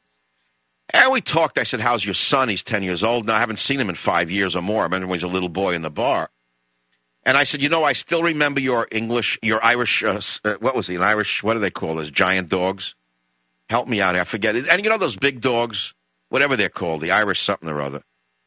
And we talked. I said, how's your son? He's ten years old. Now, I haven't seen him in five years or more. I remember when he was a little boy in the bar. And I said, you know, I still remember your English, your Irish, uh, uh, what was he, an Irish, what do they call those, giant dogs? Help me out, I forget it. And you know those big dogs, whatever they're called, the Irish something or other.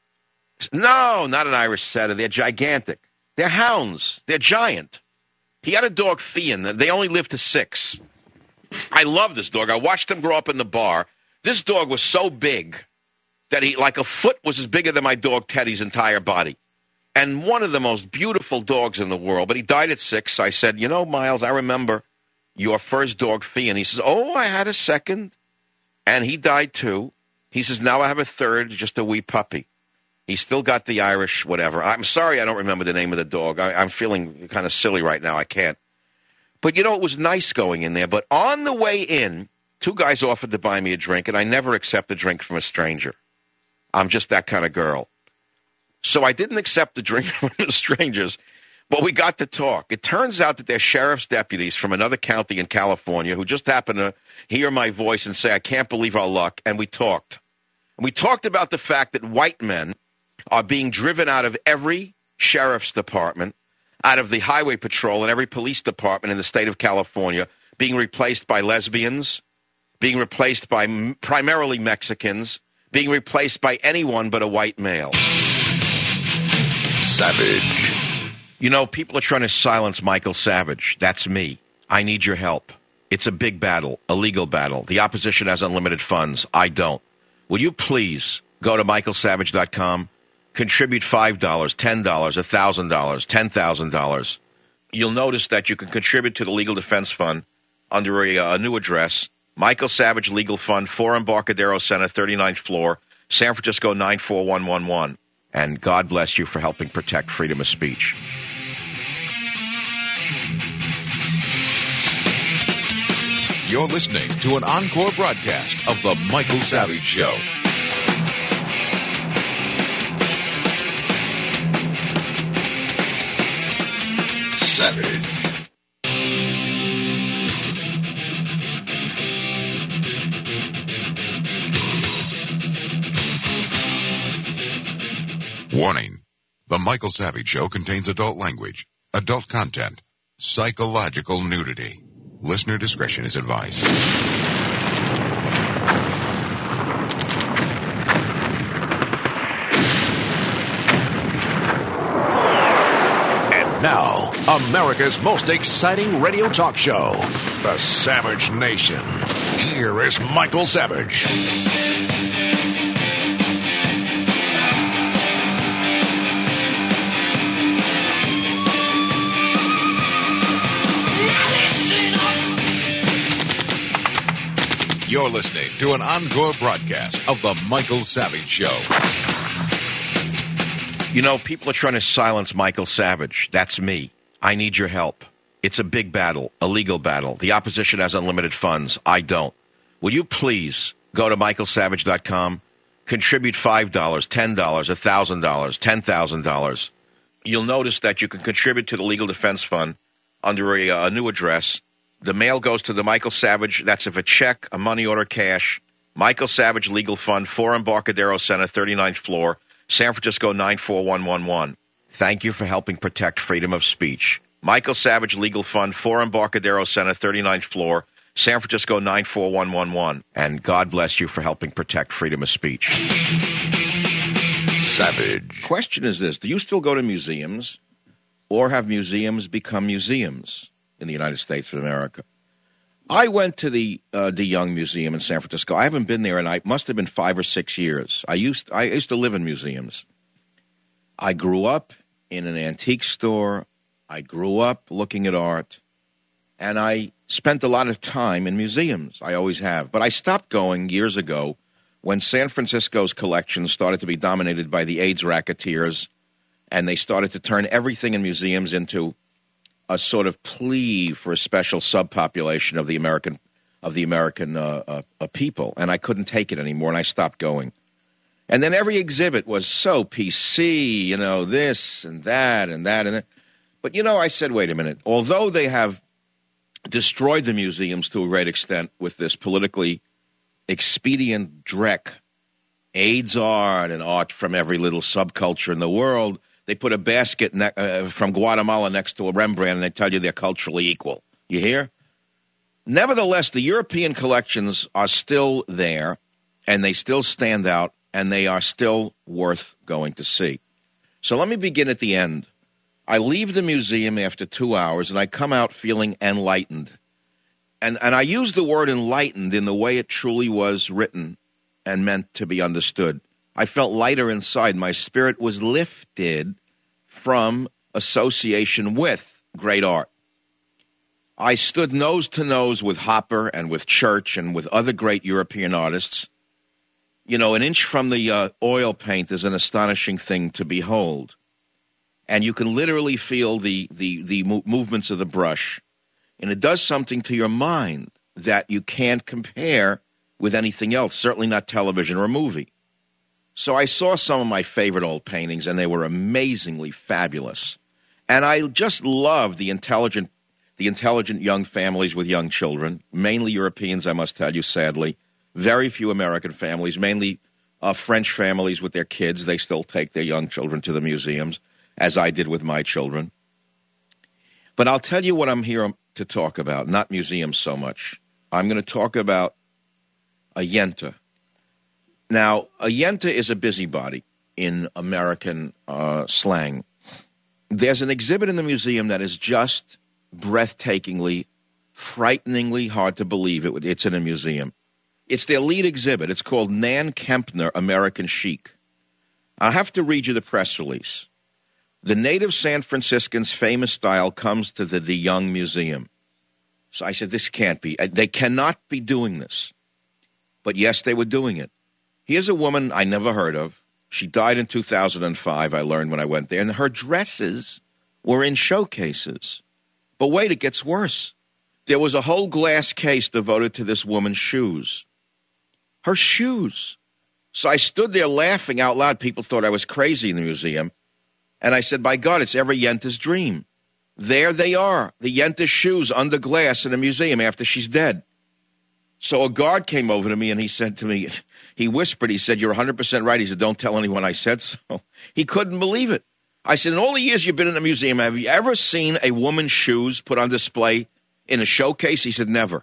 No, not an Irish setter. They're gigantic. They're hounds. They're giant. He had a dog, Fian. They only lived to six. I love this dog. I watched him grow up in the bar. This dog was so big that he, like a foot was as bigger than my dog Teddy's entire body. And one of the most beautiful dogs in the world. But he died at six. I said, you know, Miles, I remember your first dog, Fian. He says, oh, I had a second. And he died too. He says, now I have a third, just a wee puppy. He's still got the Irish whatever. I'm sorry I don't remember the name of the dog. I, I'm feeling kind of silly right now. I can't. But, you know, it was nice going in there. But on the way in, two guys offered to buy me a drink, and I never accept a drink from a stranger. I'm just that kind of girl. So I didn't accept the drink from the strangers, but we got to talk. It turns out that they're sheriff's deputies from another county in California who just happened to hear my voice and say, I can't believe our luck, and we talked. And we talked about the fact that white men are being driven out of every sheriff's department, out of the highway patrol and every police department in the state of California, being replaced by lesbians, being replaced by m- primarily Mexicans, being replaced by anyone but a white male. Savage. You know, people are trying to silence Michael Savage. That's me. I need your help. It's a big battle, a legal battle. The opposition has unlimited funds. I don't. Will you please go to michael savage dot com, contribute five dollars, ten dollars, one thousand dollars, ten thousand dollars. You'll notice that you can contribute to the Legal Defense Fund under a, a new address, Michael Savage Legal Fund, four Embarcadero Center, thirty-ninth floor, San Francisco nine four one one one. And God bless you for helping protect freedom of speech. You're listening to an encore broadcast of The Michael Savage Show. Savage. Warning. The Michael Savage Show contains adult language, adult content, psychological nudity. Listener discretion is advised. And now, America's most exciting radio talk show, The Savage Nation. Here is Michael Savage. You're listening to an encore broadcast of The Michael Savage Show. You know, people are trying to silence Michael Savage. That's me. I need your help. It's a big battle, a legal battle. The opposition has unlimited funds. I don't. Will you please go to michael savage dot com, contribute five dollars, ten dollars, one thousand dollars, ten thousand dollars. You'll notice that you can contribute to the Legal Defense Fund under a, a new address. The mail goes to the Michael Savage. That's if a check, a money order, cash. Michael Savage Legal Fund, four Embarcadero Center, thirty-ninth floor, San Francisco nine four one one one. Thank you for helping protect freedom of speech. Michael Savage Legal Fund, four Embarcadero Center, thirty-ninth floor, San Francisco nine four one one one. And God bless you for helping protect freedom of speech. Savage. Question is this: do you still go to museums, or have museums become museums in the United States of America? I went to the uh, De Young Museum in San Francisco. I haven't been there in, I must have been five or six years. I used I used to live in museums. I grew up in an antique store. I grew up looking at art, and I spent a lot of time in museums. I always have. But I stopped going years ago when San Francisco's collections started to be dominated by the AIDS racketeers, and they started to turn everything in museums into a sort of plea for a special subpopulation of the American of the American uh, uh, uh, people, and I couldn't take it anymore, and I stopped going. And then every exhibit was so P C, you know, this and that and that and that. But, you know, I said, wait a minute. Although they have destroyed the museums to a great extent with this politically expedient dreck, AIDS art and art from every little subculture in the world, they put a basket ne- uh, from Guatemala next to a Rembrandt, and they tell you they're culturally equal. You hear? Nevertheless, the European collections are still there, and they still stand out, and they are still worth going to see. So let me begin at the end. I leave the museum after two hours, and I come out feeling enlightened. And, and I use the word enlightened in the way it truly was written and meant to be understood. I felt lighter inside. My spirit was lifted from association with great art. I stood nose to nose with Hopper and with Church and with other great European artists. You know, an inch from the uh, oil paint is an astonishing thing to behold. And you can literally feel the, the, the mo- movements of the brush. And it does something to your mind that you can't compare with anything else, certainly not television or a movie. So I saw some of my favorite old paintings, and they were amazingly fabulous. And I just love the intelligent the intelligent young families with young children, mainly Europeans, I must tell you, sadly. Very few American families, mainly uh, French families with their kids. They still take their young children to the museums, as I did with my children. But I'll tell you what I'm here to talk about, not museums so much. I'm going to talk about a yenta. Now, a yenta is a busybody in American uh, slang. There's an exhibit in the museum that is just breathtakingly, frighteningly hard to believe it. It's in a museum. It's their lead exhibit. It's called Nan Kempner, American Chic. I'll have to read you the press release. The native San Franciscan's famous style comes to the De Young Museum. So I said, this can't be. They cannot be doing this. But yes, they were doing it. Here's a woman I never heard of. She died in two thousand five, I learned when I went there, and her dresses were in showcases. But wait, it gets worse. There was a whole glass case devoted to this woman's shoes. Her shoes. So I stood there laughing out loud. People thought I was crazy in the museum. And I said, by God, it's every yenta's dream. There they are, the yenta's shoes under glass in a museum after she's dead. So a guard came over to me and he said to me, he whispered, he said, "You're one hundred percent right." He said, "Don't tell anyone I said so." He couldn't believe it. I said, "In all the years you've been in a museum, have you ever seen a woman's shoes put on display in a showcase?" He said, "Never."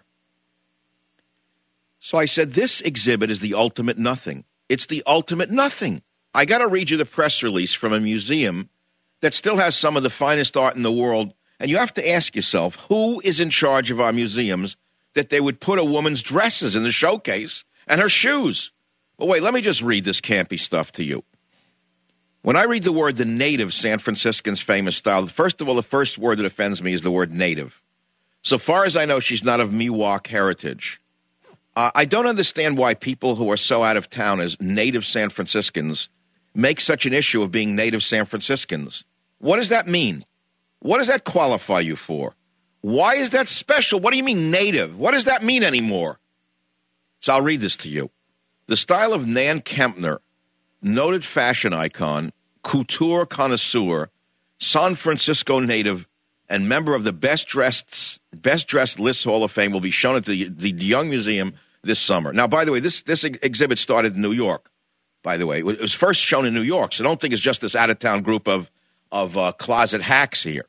So I said, "This exhibit is the ultimate nothing. It's the ultimate nothing." I got to read you the press release from a museum that still has some of the finest art in the world, and you have to ask yourself, who is in charge of our museums that they would put a woman's dresses in the showcase and her shoes? But wait, let me just read this campy stuff to you. When I read the word the native San Franciscan's famous style, first of all, the first word that offends me is the word native. So far as I know, she's not of Miwok heritage. Uh, I don't understand why people who are so out of town as native San Franciscans make such an issue of being native San Franciscans. What does that mean? What does that qualify you for? Why is that special? What do you mean native? What does that mean anymore? So I'll read this to you. The style of Nan Kempner, noted fashion icon, couture connoisseur, San Francisco native, and member of the Best Dressed Best Dressed List Hall of Fame, will be shown at the, the Young Museum this summer. Now, by the way, this, this exhibit started in New York, by the way. It was first shown in New York, so don't think it's just this out-of-town group of, of uh, closet hacks here.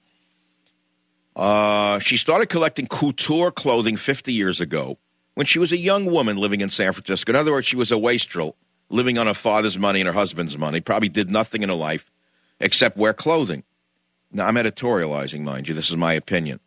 Uh, she started collecting couture clothing fifty years ago when she was a young woman living in San Francisco. In other words, she was a wastrel living on her father's money and her husband's money, probably did nothing in her life except wear clothing. Now, I'm editorializing, mind you. This is my opinion.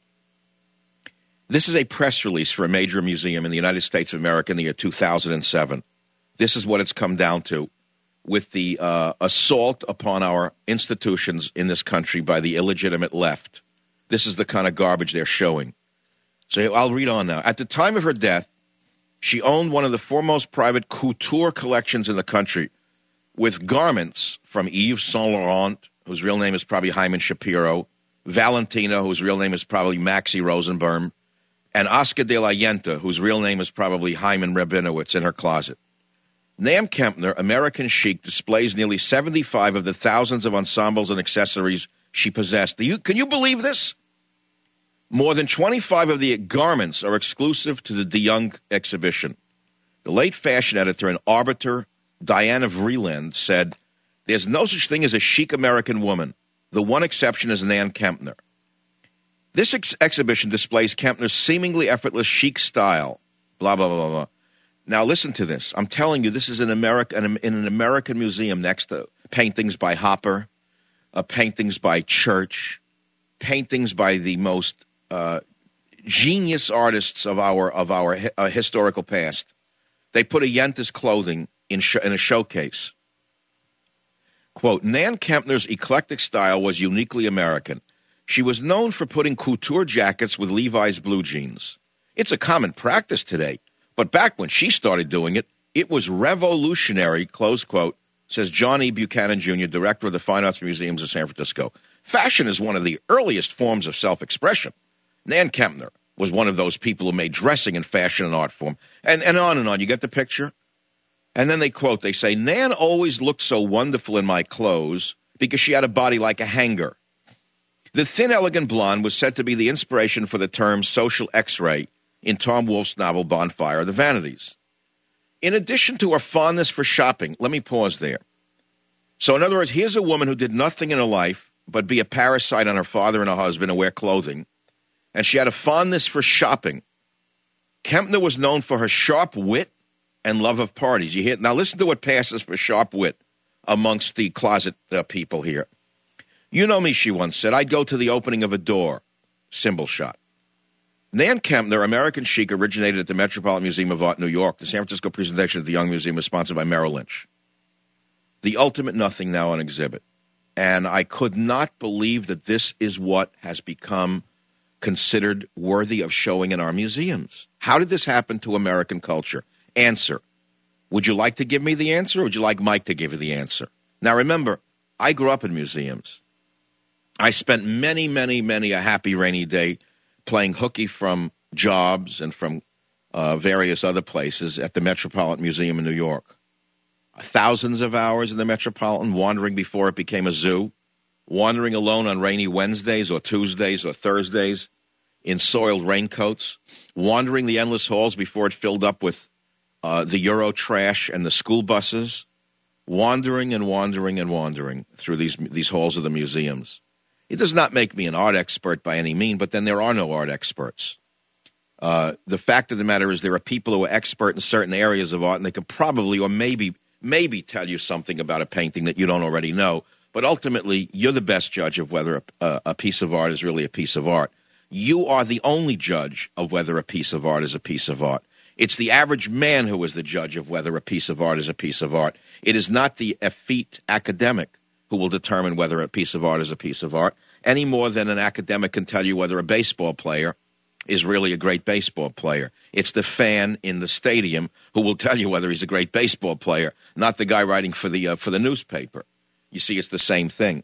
This is a press release for a major museum in the United States of America in the year two thousand seven. This is what it's come down to with the uh, assault upon our institutions in this country by the illegitimate left. This is the kind of garbage they're showing. So I'll read on now. At the time of her death, she owned one of the foremost private couture collections in the country, with garments from Yves Saint Laurent, whose real name is probably Hyman Shapiro, Valentina, whose real name is probably Maxie Rosenberg, and Oscar de la Yenta, whose real name is probably Hyman Rabinowitz, in her closet. Nan Kempner, American chic, displays nearly seventy-five of the thousands of ensembles and accessories she possessed. Do you, can you believe this? More than twenty-five of the garments are exclusive to the De Young exhibition. The late fashion editor and arbiter, Diana Vreeland, said, "There's no such thing as a chic American woman. The one exception is Nan Kempner." This ex- exhibition displays Kempner's seemingly effortless chic style. Blah, blah, blah, blah. Now listen to this. I'm telling you, this is in America, in an American museum next to paintings by Hopper, uh, paintings by Church, paintings by the most uh, genius artists of our of our uh, historical past. They put a Yenta's clothing in, sh- in a showcase. Quote, Nan Kempner's eclectic style was uniquely American. She was known for putting couture jackets with Levi's blue jeans. It's a common practice today, but back when she started doing it, it was revolutionary, close quote, says John E. Buchanan, Junior, director of the Fine Arts Museums of San Francisco. Fashion is one of the earliest forms of self-expression. Nan Kempner was one of those people who made dressing and fashion an art form. And, and on and on. You get the picture? And then they quote, they say, Nan always looked so wonderful in my clothes because she had a body like a hanger. The thin, elegant blonde was said to be the inspiration for the term social X-ray in Tom Wolfe's novel Bonfire of the Vanities. In addition to her fondness for shopping, let me pause there. So in other words, here's a woman who did nothing in her life but be a parasite on her father and her husband and wear clothing, and she had a fondness for shopping. Kempner was known for her sharp wit and love of parties. You hear? Now listen to what passes for sharp wit amongst the closet uh, people here. You know me, she once said. I'd go to the opening of a door. Symbol shot. Nan Kempner, American chic, originated at the Metropolitan Museum of Art, New York. The San Francisco presentation at the Young Museum was sponsored by Merrill Lynch. The ultimate nothing now on exhibit. And I could not believe that this is what has become considered worthy of showing in our museums. How did this happen to American culture? Answer. Would you like to give me the answer, or would you like Mike to give you the answer? Now, remember, I grew up in museums. I spent many, many, many a happy rainy day playing hooky from jobs and from uh, various other places at the Metropolitan Museum in New York. Thousands of hours in the Metropolitan, wandering before it became a zoo, wandering alone on rainy Wednesdays or Tuesdays or Thursdays, in soiled raincoats, wandering the endless halls before it filled up with uh, the Euro trash and the school buses, wandering and wandering and wandering through these these halls of the museums. It does not make me an art expert by any means, but then there are no art experts. Uh, the fact of the matter is there are people who are expert in certain areas of art, and they could probably or maybe maybe tell you something about a painting that you don't already know. But ultimately, you're the best judge of whether a, a piece of art is really a piece of art. You are the only judge of whether a piece of art is a piece of art. It's the average man who is the judge of whether a piece of art is a piece of art. It is not the effete academic who will determine whether a piece of art is a piece of art, any more than an academic can tell you whether a baseball player is really a great baseball player. It's the fan in the stadium who will tell you whether he's a great baseball player, not the guy writing for the uh, for the newspaper. You see, it's the same thing.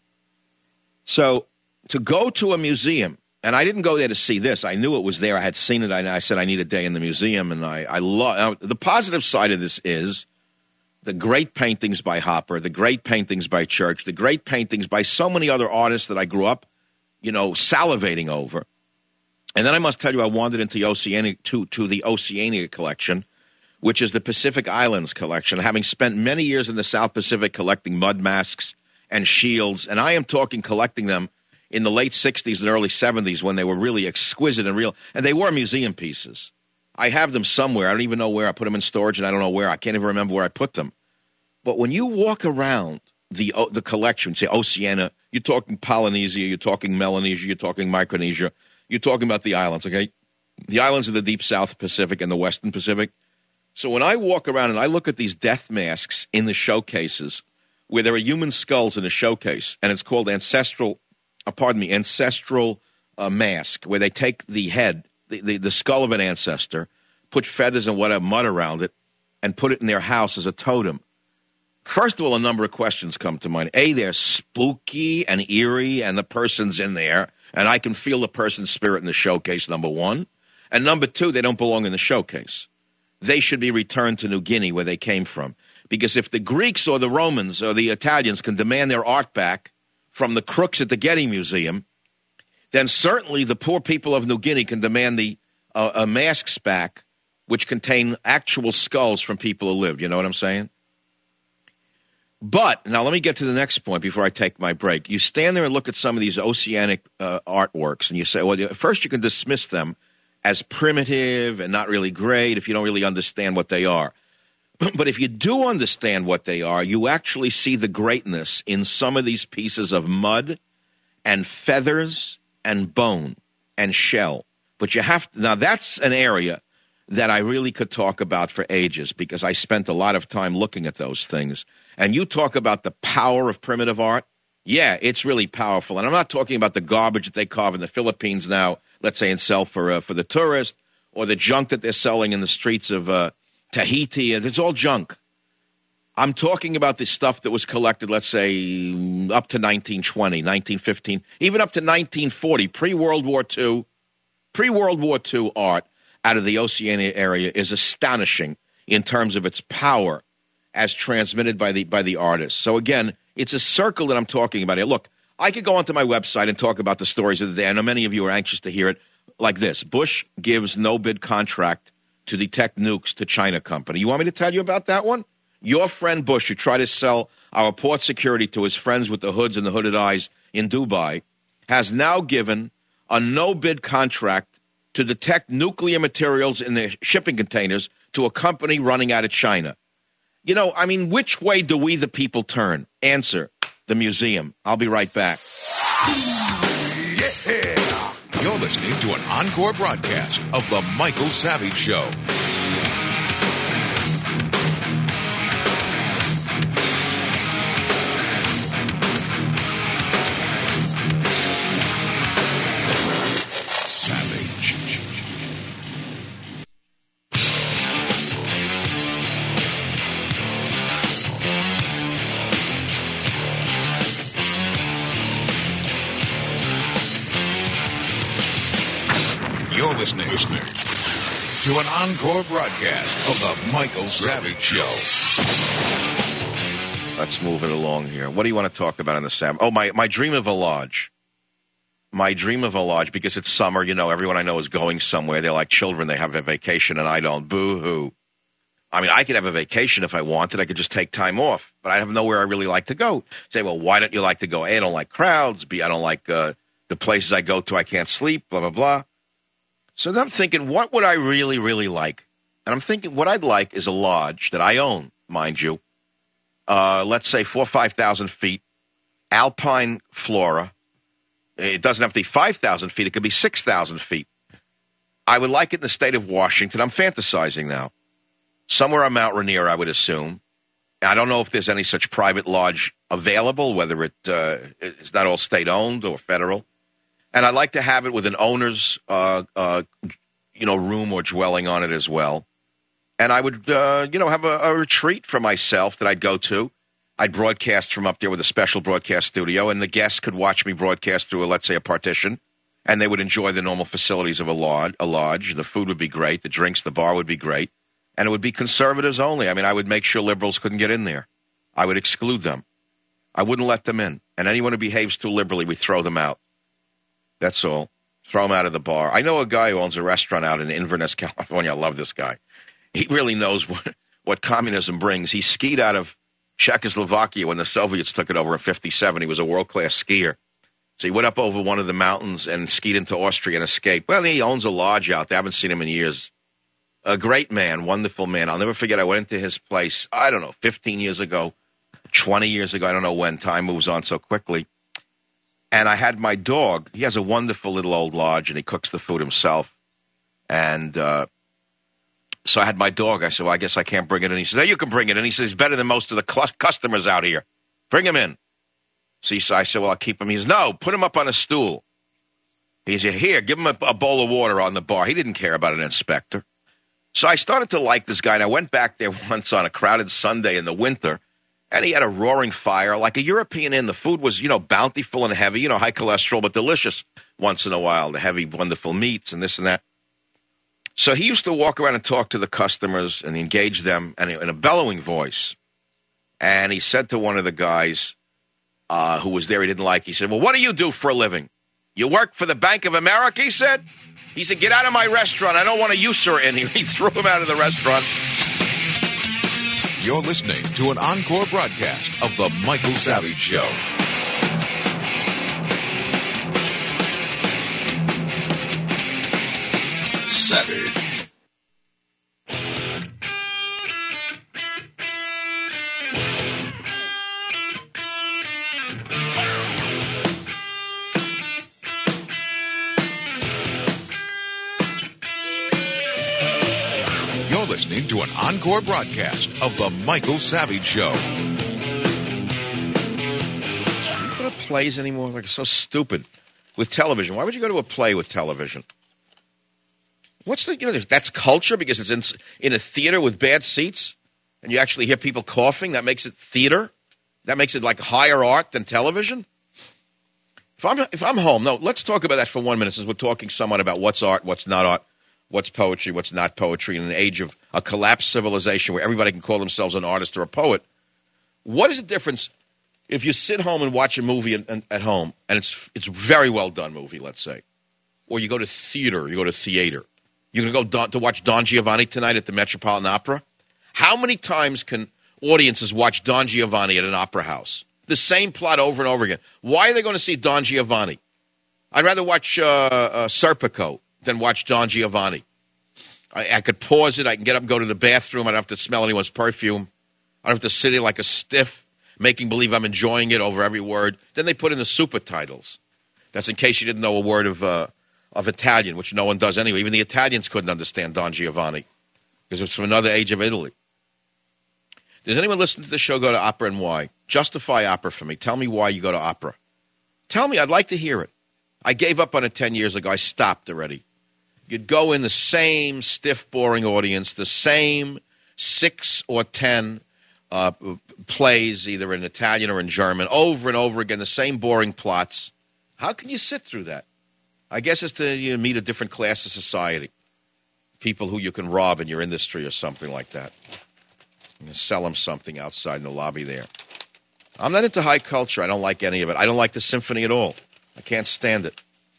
So to go to a museum, and I didn't go there to see this. I knew it was there. I had seen it. I, I said I need a day in the museum, and I, I love the positive side of this is the great paintings by Hopper, the great paintings by Church, the great paintings by so many other artists that I grew up, you know, salivating over. And then I must tell you, I wandered into Oceania, to, to the Oceania collection, which is the Pacific Islands collection, having spent many years in the South Pacific collecting mud masks and shields. And I am talking collecting them in the late sixties and early seventies when they were really exquisite and real. And they were museum pieces. I have them somewhere. I don't even know where. I put them in storage, and I don't know where. I can't even remember where I put them. But when you walk around the the collection, say Oceania, you're talking Polynesia, you're talking Melanesia, you're talking Micronesia, you're talking about the islands, okay? The islands of the deep South Pacific and the Western Pacific. So when I walk around and I look at these death masks in the showcases, where there are human skulls in a showcase, and it's called ancestral, uh, pardon me, ancestral uh, mask, where they take the head, the, the, the skull of an ancestor, put feathers and whatever mud around it, and put it in their house as a totem. First of all, a number of questions come to mind. A, they're spooky and eerie, and the person's in there, and I can feel the person's spirit in the showcase, number one. And number two, they don't belong in the showcase. They should be returned to New Guinea, where they came from. Because if the Greeks or the Romans or the Italians can demand their art back from the crooks at the Getty Museum, then certainly the poor people of New Guinea can demand the uh, uh, masks back, which contain actual skulls from people who lived. You know what I'm saying? But, now let me get to the next point before I take my break. You stand there and look at some of these oceanic uh, artworks, and you say, well, first you can dismiss them as primitive and not really great if you don't really understand what they are. But if you do understand what they are, you actually see the greatness in some of these pieces of mud and feathers and bone and shell. But you have to, now that's an area that I really could talk about for ages because I spent a lot of time looking at those things. And you talk about the power of primitive art. Yeah, it's really powerful. And I'm not talking about the garbage that they carve in the Philippines now, let's say, and sell for uh, for the tourist, or the junk that they're selling in the streets of uh, Tahiti. It's all junk. I'm talking about the stuff that was collected, let's say, up to nineteen twenty, nineteen fifteen, even up to nineteen forty, pre-World War Two. Pre-World War Two art out of the Oceania area is astonishing in terms of its power as transmitted by the by the artists. So again, it's a circle that I'm talking about here. Look, I could go onto my website and talk about the stories of the day. I know many of you are anxious to hear it like this. Bush gives no-bid contract to the Tech Nukes to China company. You want me to tell you about that one? Your friend Bush, who tried to sell our port security to his friends with the hoods and the hooded eyes in Dubai, has now given a no-bid contract to detect nuclear materials in their shipping containers to a company running out of China. You know, I mean, which way do we the people turn? Answer, the museum. I'll be right back. Yeah. You're listening to an encore broadcast of The Michael Savage Show. You're listening, listening to an encore broadcast of The Michael Savage Show. Let's move it along here. What do you want to talk about in the Savage? Oh, my, my dream of a lodge. my dream of a lodge, because it's summer, you know, everyone I know is going somewhere. They're like children. They have a vacation, and I don't. Boo-hoo. I mean, I could have a vacation if I wanted. I could just take time off, but I have nowhere I really like to go. Say, well, why don't you like to go? A, I don't like crowds. B, I don't like uh, the places I go to. I can't sleep, blah, blah, blah. So then I'm thinking, what would I really, really like? And I'm thinking what I'd like is a lodge that I own, mind you. Uh, let's say four or five thousand feet, alpine flora. It doesn't have to be five thousand feet. It could be six thousand feet. I would like it in the state of Washington. I'm fantasizing now. Somewhere on Mount Rainier, I would assume. I don't know if there's any such private lodge available, whether it uh, it's not all state-owned or federal. And I'd like to have it with an owner's, uh, uh, you know, room or dwelling on it as well. And I would, uh, you know, have a, a retreat for myself that I'd go to. I'd broadcast from up there with a special broadcast studio, and the guests could watch me broadcast through, a, let's say, a partition, and they would enjoy the normal facilities of a lodge. A lodge. The food would be great. The drinks, the bar would be great. And it would be conservatives only. I mean, I would make sure liberals couldn't get in there. I would exclude them. I wouldn't let them in. And anyone who behaves too liberally, we throw them out. That's all. Throw them out of the bar. I know a guy who owns a restaurant out in Inverness, California. I love this guy. He really knows what, what communism brings. He skied out of Czechoslovakia when the Soviets took it over in fifty-seven. He was a world-class skier. So he went up over one of the mountains and skied into Austria and escaped. Well, he owns a lodge out there. I haven't seen him in years. A great man, wonderful man. I'll never forget, I went into his place, I don't know, fifteen years ago, twenty years ago. I don't know when. Time moves on so quickly. And I had my dog. He has a wonderful little old lodge, and he cooks the food himself. And uh, so I had my dog. I said, well, I guess I can't bring it in. He says, hey, you can bring it in. He says, he's better than most of the cl- customers out here. Bring him in. So he said, I said, well, I'll keep him. He says, no, put him up on a stool. He said, here, give him a, a bowl of water on the bar. He didn't care about an inspector. So I started to like this guy, and I went back there once on a crowded Sunday in the winter, and he had a roaring fire like a European inn. The food was, you know, bountiful and heavy, you know, high cholesterol, but delicious once in a while, the heavy, wonderful meats and this and that. So he used to walk around and talk to the customers and engage them in a, in a bellowing voice. And he said to one of the guys uh, who was there he didn't like, he said, well, what do you do for a living? You work for the Bank of America, he said? He said, get out of my restaurant. I don't want a user in here. He threw him out of the restaurant. You're listening to an encore broadcast of The Michael Savage Show. Savage. Listening to an encore broadcast of The Michael Savage Show. You go to plays anymore? Like, it's so stupid. With television. Why would you go to a play with television? What's the, you know, that's culture because it's in, in a theater with bad seats and you actually hear people coughing. That makes it theater. That makes it like higher art than television. If I'm, if I'm home, no, let's talk about that for one minute since we're talking somewhat about what's art, what's not art. What's poetry, what's not poetry, in an age of a collapsed civilization where everybody can call themselves an artist or a poet. What is the difference if you sit home and watch a movie at, at home, and it's it's a very well done movie, let's say, or you go to theater, you go to theater. You're going to go Don, to watch Don Giovanni tonight at the Metropolitan Opera? How many times can audiences watch Don Giovanni at an opera house? The same plot over and over again. Why are they going to see Don Giovanni? I'd rather watch uh, uh, Serpico than watch Don Giovanni. I, I could pause it. I can get up and go to the bathroom. I don't have to smell anyone's perfume. I don't have to sit here like a stiff, making believe I'm enjoying it over every word. Then they put in the super titles. That's in case you didn't know a word of uh, of Italian, which no one does anyway. Even the Italians couldn't understand Don Giovanni because it's from another age of Italy. Does anyone listen to the show go to opera and why? Justify opera for me. Tell me why you go to opera. Tell me. I'd like to hear it. I gave up on it ten years ago. I stopped already. You'd go in the same stiff, boring audience, the same six or ten uh, plays, either in Italian or in German, over and over again, the same boring plots. How can you sit through that? I guess it's to you know, meet a different class of society, people who you can rob in your industry or something like that. You can sell them something outside in the lobby there. I'm not into high culture. I don't like any of it. I don't like the symphony at all. I can't stand it.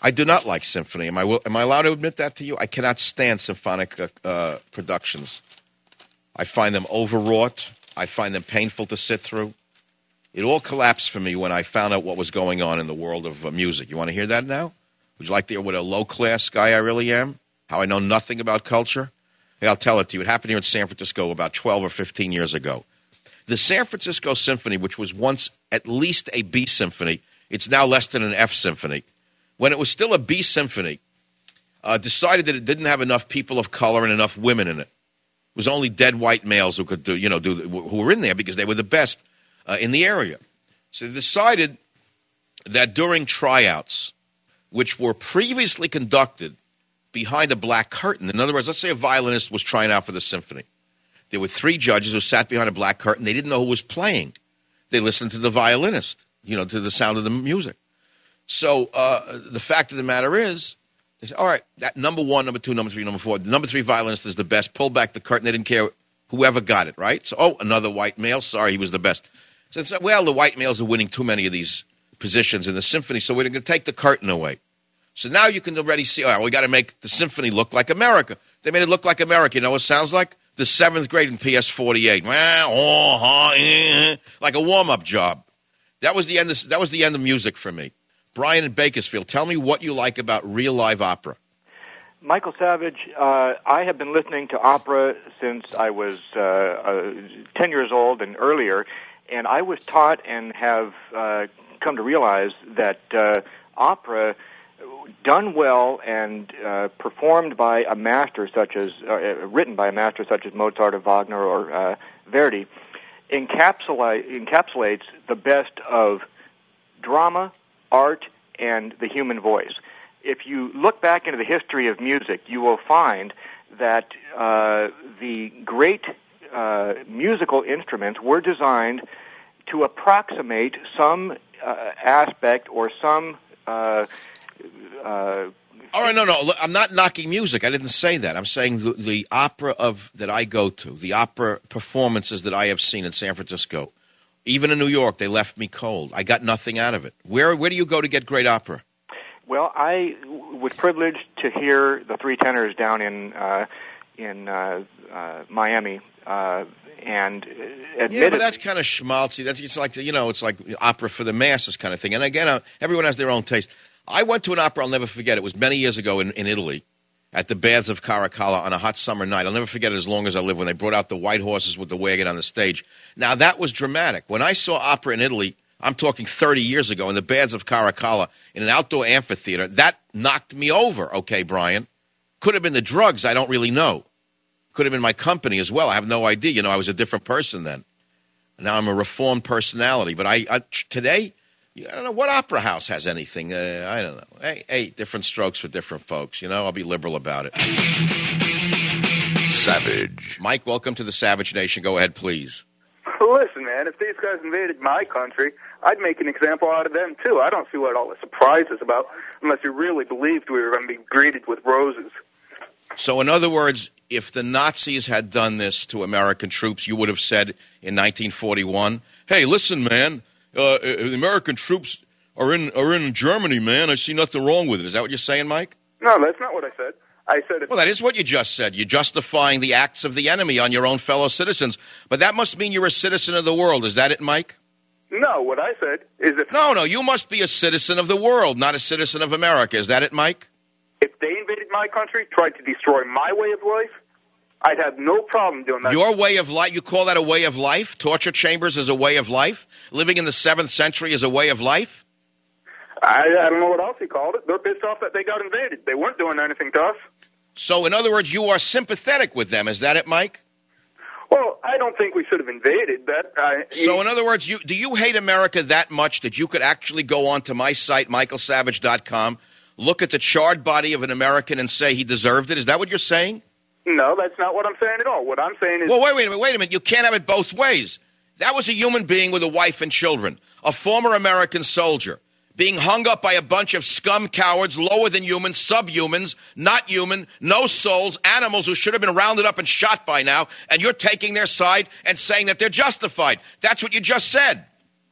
I do not like symphony. Am I am I allowed to admit that to you? I cannot stand symphonic uh, productions. I find them overwrought. I find them painful to sit through. It all collapsed for me when I found out what was going on in the world of uh, music. You want to hear that now? Would you like to hear what a low-class guy I really am? How I know nothing about culture? Hey, I'll tell it to you. It happened here in San Francisco about twelve or fifteen years ago. The San Francisco Symphony, which was once at least a B symphony, it's now less than an F symphony. When it was still a B symphony, uh, decided that it didn't have enough people of color and enough women in it. It was only dead white males who could do, you know, do who were in there because they were the best uh, in the area. So they decided that during tryouts, which were previously conducted behind a black curtain. In other words, let's say a violinist was trying out for the symphony. There were three judges who sat behind a black curtain. They didn't know who was playing. They listened to the violinist, you know, to the sound of the music. So uh, the fact of the matter is, they said, all right, that number one, number two, number three, number four, the number three violinist is the best. Pull back the curtain. They didn't care whoever got it, right? So, oh, another white male. Sorry, he was the best. So it's, well, the white males are winning too many of these positions in the symphony, so we're going to take the curtain away. So now you can already see, all right, we got to make the symphony look like America. They made it look like America. You know what it sounds like? The seventh grade in P S forty-eight. Like a warm-up job. That was the end of, that was the end of music for me. Brian in Bakersfield, tell me what you like about real live opera. Michael Savage, uh, I have been listening to opera since I was uh, uh, ten years old and earlier, and I was taught and have uh, come to realize that uh, opera, done well and uh, performed by a master such as, uh, written by a master such as Mozart or Wagner or uh, Verdi, encapsulate, encapsulates the best of drama, art, and the human voice. If you look back into the history of music, you will find that uh, the great uh, musical instruments were designed to approximate some uh, aspect or some uh, uh, all right, no, no, I'm not knocking music. I didn't say that. I'm saying the, the opera of that I go to, the opera performances that I have seen in San Francisco, even in New York, they left me cold. I got nothing out of it. Where where do you go to get great opera? Well, I was privileged to hear the three tenors down in uh, in uh, uh, Miami, uh, and admittedly, yeah, but that's kind of schmaltzy. That's it's like you know, it's like opera for the masses kind of thing. And again, uh, everyone has their own taste. I went to an opera I'll never forget. It was many years ago in, in Italy, at the Baths of Caracalla on a hot summer night. I'll never forget it as long as I live, when they brought out the white horses with the wagon on the stage. Now, that was dramatic. When I saw opera in Italy, I'm talking thirty years ago, in the Baths of Caracalla, in an outdoor amphitheater, that knocked me over, okay, Brian? Could have been the drugs, I don't really know. Could have been my company as well. I have no idea. You know, I was a different person then. Now I'm a reformed personality. But I, I today... I don't know what opera house has anything. Uh, I don't know. Hey, hey, different strokes for different folks. You know, I'll be liberal about it. Savage. Mike, welcome to the Savage Nation. Go ahead, please. Listen, man, if these guys invaded my country, I'd make an example out of them, too. I don't see what all the surprise is about, unless you really believed we were going to be greeted with roses. So, in other words, if the Nazis had done this to American troops, you would have said in nineteen forty-one, hey, listen, man, Uh, the American troops are in are in Germany, man. I see nothing wrong with it. Is that what you're saying, Mike? No, that's not what I said. I said it. Well, that is what you just said. You're justifying the acts of the enemy on your own fellow citizens. But that must mean you're a citizen of the world. Is that it, Mike? No, what I said is if... No, no, you must be a citizen of the world, not a citizen of America. Is that it, Mike? If they invaded my country, tried to destroy my way of life, I'd have no problem doing that. Your way of life, you call that a way of life? Torture chambers is a way of life? Living in the seventh century is a way of life? I, I don't know what else he called it. They're pissed off that they got invaded. They weren't doing anything to us. So, in other words, you are sympathetic with them. Is that it, Mike? Well, I don't think we should have invaded that. I, so, in other words, you do you hate America that much that you could actually go onto my site, michael savage dot com, look at the charred body of an American and say he deserved it? Is that what you're saying? No, that's not what I'm saying at all. What I'm saying is... Well, wait, wait a minute, wait a minute. You can't have it both ways. That was a human being with a wife and children, a former American soldier, being hung up by a bunch of scum cowards, lower than human, subhumans, not human, no souls, animals who should have been rounded up and shot by now, and you're taking their side and saying that they're justified. That's what you just said.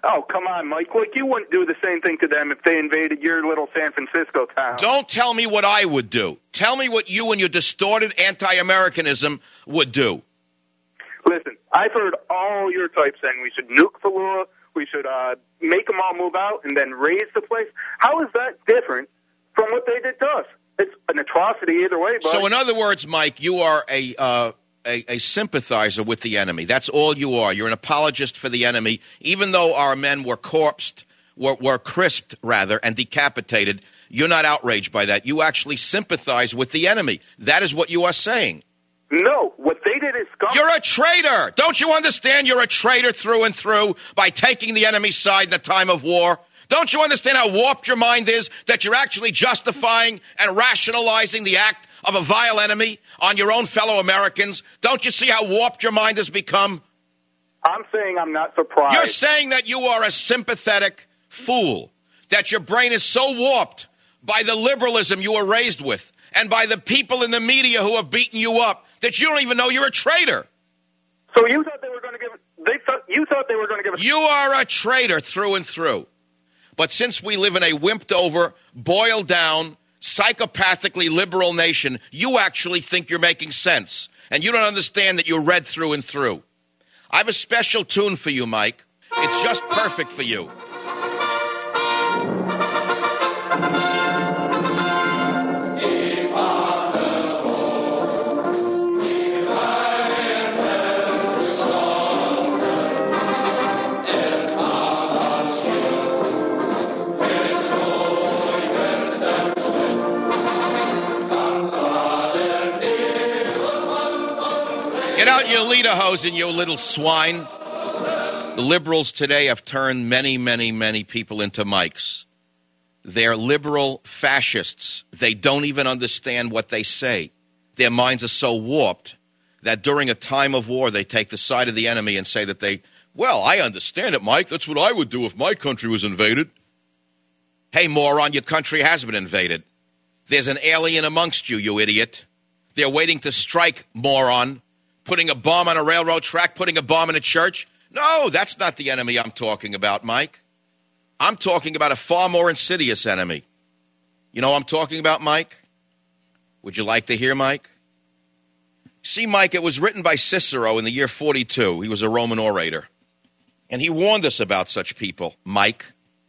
Oh, come on, Mike. Like, you wouldn't do the same thing to them if they invaded your little San Francisco town. Don't tell me what I would do. Tell me what you and your distorted anti-Americanism would do. Listen, I've heard all your types saying we should nuke Fallujah, we should uh, make them all move out and then raise the place. How is that different from what they did to us? It's an atrocity either way, bud. So in other words, Mike, you are a... Uh, A, a sympathizer with the enemy. That's all you are. You're an apologist for the enemy. Even though our men were corpsed, were, were crisped, rather, and decapitated, you're not outraged by that. You actually sympathize with the enemy. That is what you are saying. No, what they did is scum. You're a traitor. Don't you understand you're a traitor through and through by taking the enemy's side in the time of war? Don't you understand how warped your mind is, that you're actually justifying and rationalizing the act of a vile enemy on your own fellow Americans? Don't you see how warped your mind has become? I'm saying I'm not surprised. You're saying that you are a sympathetic fool, that your brain is so warped by the liberalism you were raised with and by the people in the media who have beaten you up that you don't even know you're a traitor. So you thought they were going to give they thought you thought they were going to give us You are a traitor through and through. But since we live in a wimped over, boiled down, psychopathically liberal nation, you actually think you're making sense. And you don't understand that you're red through and through. I have a special tune for you, Mike. It's just perfect for you. Get out your lederhosen, you little swine. The liberals today have turned many, many, many people into Mikes. They're liberal fascists. They don't even understand what they say. Their minds are so warped that during a time of war, they take the side of the enemy and say that they, well, I understand it, Mike. That's what I would do if my country was invaded. Hey, moron, your country has been invaded. There's an alien amongst you, you idiot. They're waiting to strike, moron. Putting a bomb on a railroad track, putting a bomb in a church? No, that's not the enemy I'm talking about, Mike. I'm talking about a far more insidious enemy. You know what I'm talking about, Mike? Would you like to hear, Mike? See, Mike, it was written by Cicero in the year forty-two. He was a Roman orator. And he warned us about such people, Mike.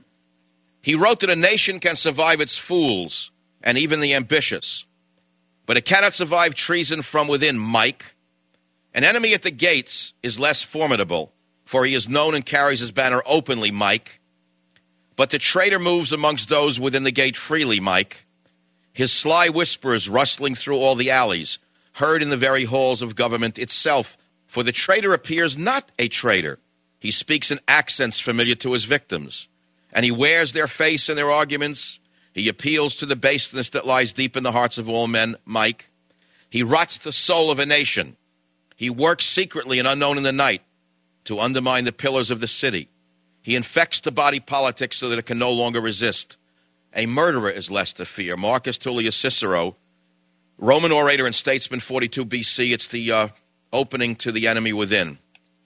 He wrote that a nation can survive its fools and even the ambitious. But it cannot survive treason from within, Mike. An enemy at the gates is less formidable, for he is known and carries his banner openly, Mike. But the traitor moves amongst those within the gate freely, Mike. His sly whispers rustling through all the alleys, heard in the very halls of government itself, for the traitor appears not a traitor. He speaks in accents familiar to his victims, and he wears their face in their arguments. He appeals to the baseness that lies deep in the hearts of all men, Mike. He rots the soul of a nation. He works secretly and unknown in the night to undermine the pillars of the city. He infects the body politic so that it can no longer resist. A murderer is less to fear. Marcus Tullius Cicero, Roman orator and statesman, forty-two B C. It's the uh, opening to the enemy within.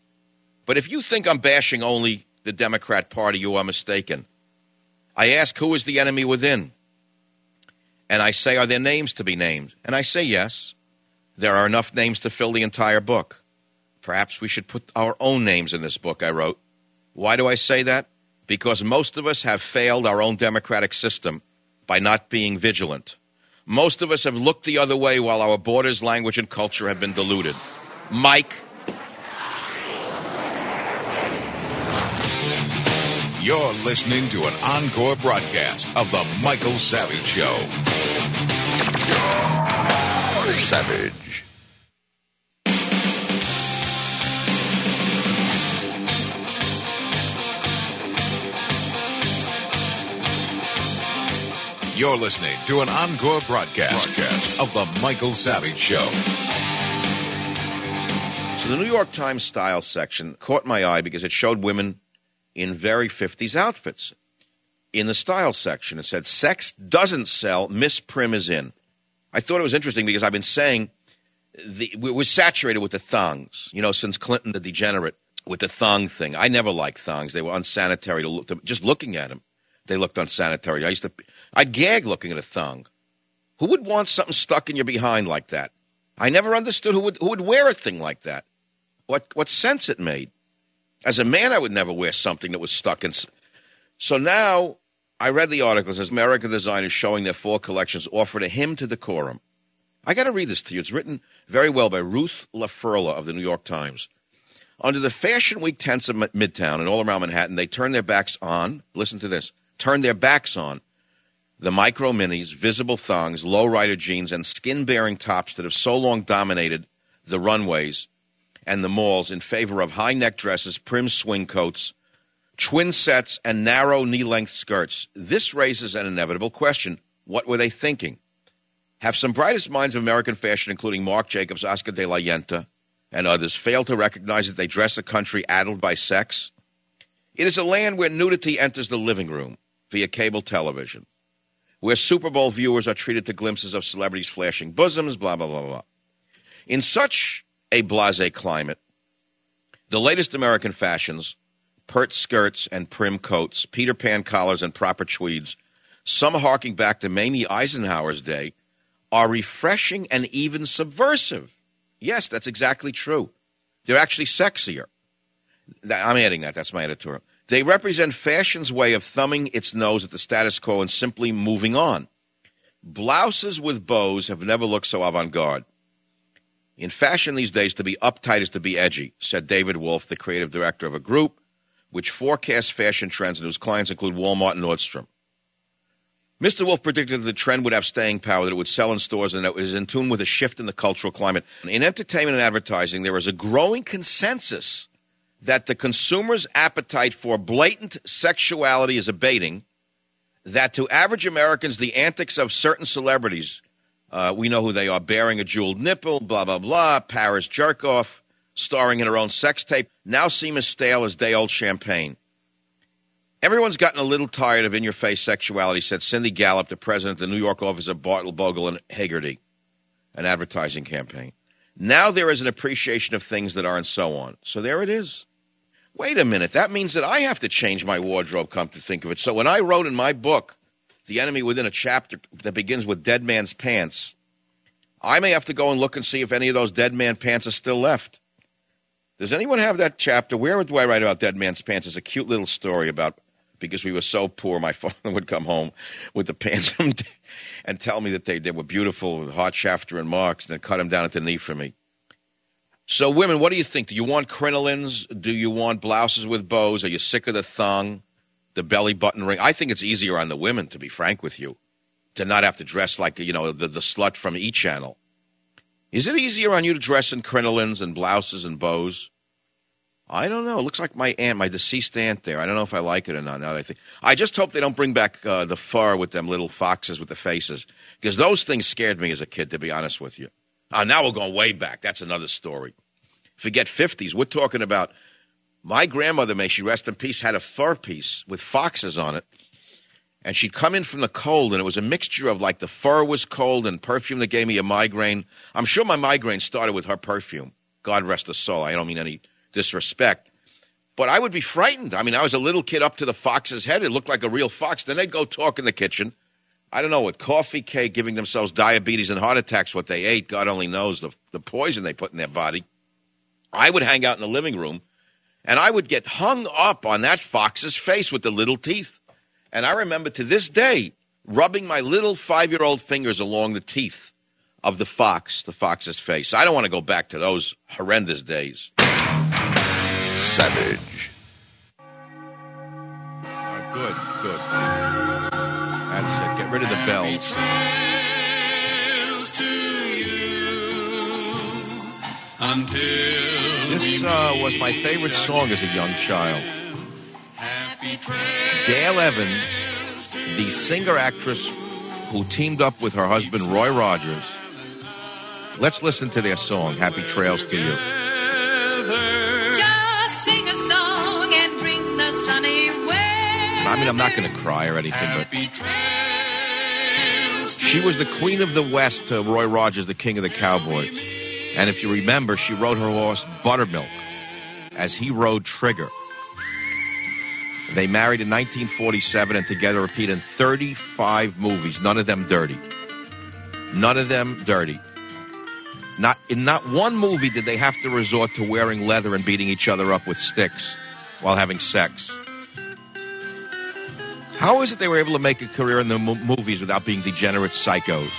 But if you think I'm bashing only the Democrat Party, you are mistaken. I ask, who is the enemy within? And I say, are there names to be named? And I say yes. There are enough names to fill the entire book. Perhaps we should put our own names in this book, I wrote. Why do I say that? Because most of us have failed our own democratic system by not being vigilant. Most of us have looked the other way while our borders, language, and culture have been diluted. Mike. You're listening to an encore broadcast of The Michael Savage Show. Savage. You're listening to an encore broadcast, broadcast of The Michael Savage Show. So the New York Times style section caught my eye because it showed women in very fifties outfits. In the style section, it said, sex doesn't sell, Miss Prim is in. I thought it was interesting because I've been saying the, we're saturated with the thongs, you know, since Clinton the degenerate with the thong thing. I never liked thongs. They were unsanitary to look. To, just looking at them, they looked unsanitary. I used to, I'd gag looking at a thong. Who would want something stuck in your behind like that? I never understood who would who would wear a thing like that. What what sense it made? As a man, I would never wear something that was stuck in. So now I read the article. It says American designers showing their fall collections offered a hymn to decorum. I got to read this to you. It's written very well by Ruth LaFurla of the New York Times. Under the Fashion Week tents of Midtown and all around Manhattan, they turn their backs on, listen to this, turn their backs on the micro minis, visible thongs, low-rider jeans, and skin-bearing tops that have so long dominated the runways and the malls in favor of high-neck dresses, prim swing coats, twin sets, and narrow knee-length skirts. This raises an inevitable question. What were they thinking? Have some brightest minds of American fashion, including Marc Jacobs, Oscar de la Renta, and others, failed to recognize that they dress a country addled by sex? It is a land where nudity enters the living room via cable television, where Super Bowl viewers are treated to glimpses of celebrities flashing bosoms, blah, blah, blah, blah. In such a blasé climate, the latest American fashions, pert skirts and prim coats, Peter Pan collars and proper tweeds, some harking back to Mamie Eisenhower's day, are refreshing and even subversive. Yes, that's exactly true. They're actually sexier. I'm adding that. That's my editorial. They represent fashion's way of thumbing its nose at the status quo and simply moving on. Blouses with bows have never looked so avant-garde. In fashion these days, to be uptight is to be edgy, said David Wolf, the creative director of a group which forecasts fashion trends and whose clients include Walmart and Nordstrom. Mister Wolf predicted that the trend would have staying power, that it would sell in stores, and that it is in tune with a shift in the cultural climate. In entertainment and advertising, there is a growing consensus that the consumer's appetite for blatant sexuality is abating, that to average Americans, the antics of certain celebrities, uh, we know who they are, bearing a jeweled nipple, blah, blah, blah, Paris jerk-off, starring in her own sex tape, now seem as stale as day-old champagne. Everyone's gotten a little tired of in-your-face sexuality, said Cindy Gallup, the president of the New York office of Bartle, Bogle, and Hagerty, an advertising campaign. Now there is an appreciation of things that are and so on. So there it is. Wait a minute. That means that I have to change my wardrobe, come to think of it. So when I wrote in my book, The Enemy Within, a chapter that begins with Dead Man's Pants, I may have to go and look and see if any of those Dead Man pants are still left. Does anyone have that chapter? Where do I write about Dead Man's Pants? It's a cute little story about, because we were so poor, my father would come home with the pants and tell me that they, they were beautiful, hot shafter and marks, and then cut them down at the knee for me. So women, what do you think? Do you want crinolines? Do you want blouses with bows? Are you sick of the thong, the belly button ring? I think it's easier on the women, to be frank with you, to not have to dress like, you know, the, the slut from E! Channel. Is it easier on you to dress in crinolines and blouses and bows? I don't know. It looks like my aunt, my deceased aunt there. I don't know if I like it or not now that I think. I just hope they don't bring back uh, the fur with them little foxes with the faces, because those things scared me as a kid, to be honest with you. Uh, now we're going way back. That's another story. Forget fifties. We're talking about my grandmother, may she rest in peace, had a fur piece with foxes on it. And she'd come in from the cold, and it was a mixture of like the fur was cold and perfume that gave me a migraine. I'm sure my migraine started with her perfume. God rest her soul. I don't mean any disrespect. But I would be frightened. I mean, I was a little kid up to the fox's head. It looked like a real fox. Then they'd go talk in the kitchen. I don't know, with coffee, cake, giving themselves diabetes and heart attacks, what they ate. God only knows the, the poison they put in their body. I would hang out in the living room, and I would get hung up on that fox's face with the little teeth. And I remember to this day rubbing my little five-year-old fingers along the teeth of the fox, the fox's face. I don't want to go back to those horrendous days. Savage. Right, good, good. That's it. Get rid of the bells. This uh, was my favorite song as a young child. Gail Evans, the singer-actress who teamed up with her husband Roy Rogers. Let's listen to their song, Happy Trails to You. Just sing a song and bring the sunny weather. I mean, I'm not going to cry or anything, but she was the queen of the West to Roy Rogers, the king of the cowboys. And if you remember, she rode her horse Buttermilk. as he rode Trigger. They married in nineteen forty-seven and together appeared in thirty-five movies, none of them dirty. None of them dirty. Not in not one movie did they have to resort to wearing leather and beating each other up with sticks while having sex. How is it they were able to make a career in the mo- movies without being degenerate psychos?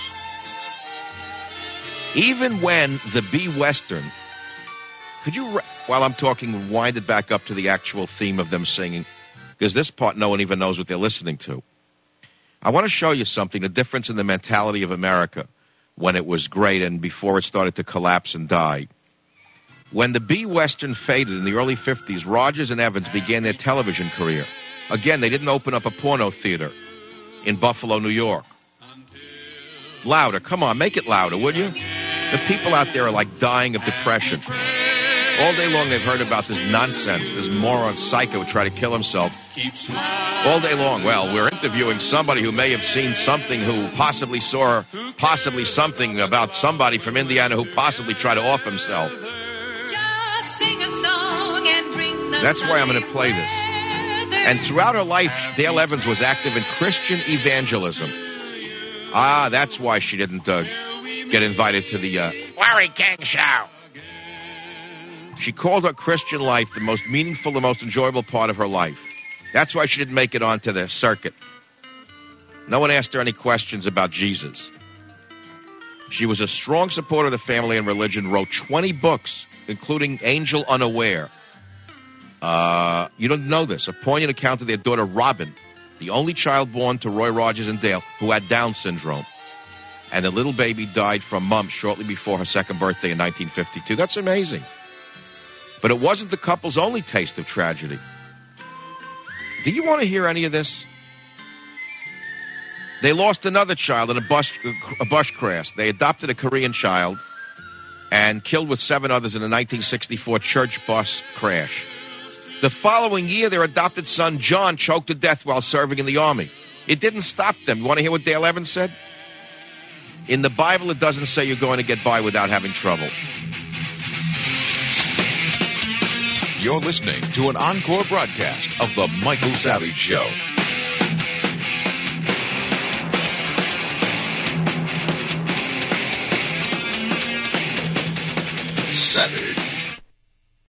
Even when the B-Western, could you, re- while I'm talking, wind it back up to the actual theme of them singing? Because this part, no one even knows what they're listening to. I want to show you something, the difference in the mentality of America when it was great and before it started to collapse and die. When the B-Western faded in the early fifties, Rogers and Evans began their television career. Again, they didn't open up a porno theater in Buffalo, New York. Louder. Come on, make it louder, would you? The people out there are like dying of depression. All day long they've heard about this nonsense, this moron psycho try to kill himself. All day long. Well, we're interviewing somebody who may have seen something, who possibly saw possibly something about somebody from Indiana who possibly tried to off himself. Just sing a song and bring the That's why I'm going to play this. And throughout her life, Dale Evans was active in Christian evangelism. Ah, that's why she didn't uh, get invited to the uh, Larry King Show. She called her Christian life the most meaningful, the most enjoyable part of her life. That's why she didn't make it onto the circuit. No one asked her any questions about Jesus. She was a strong supporter of the family and religion, wrote twenty books, including Angel Unaware. Uh, you don't know this. A poignant account of their daughter, Robin, the only child born to Roy Rogers and Dale, who had Down syndrome. And the little baby died from mumps shortly before her second birthday in nineteen fifty-two. That's amazing. But it wasn't the couple's only taste of tragedy. Do you want to hear any of this? They lost another child in a bus, a bus crash. They adopted a Korean child and killed with seven others in a nineteen sixty-four church bus crash. The following year, their adopted son, John, choked to death while serving in the Army. It didn't stop them. You want to hear what Dale Evans said? In the Bible, it doesn't say you're going to get by without having trouble. You're listening to an encore broadcast of The Michael Savage Show.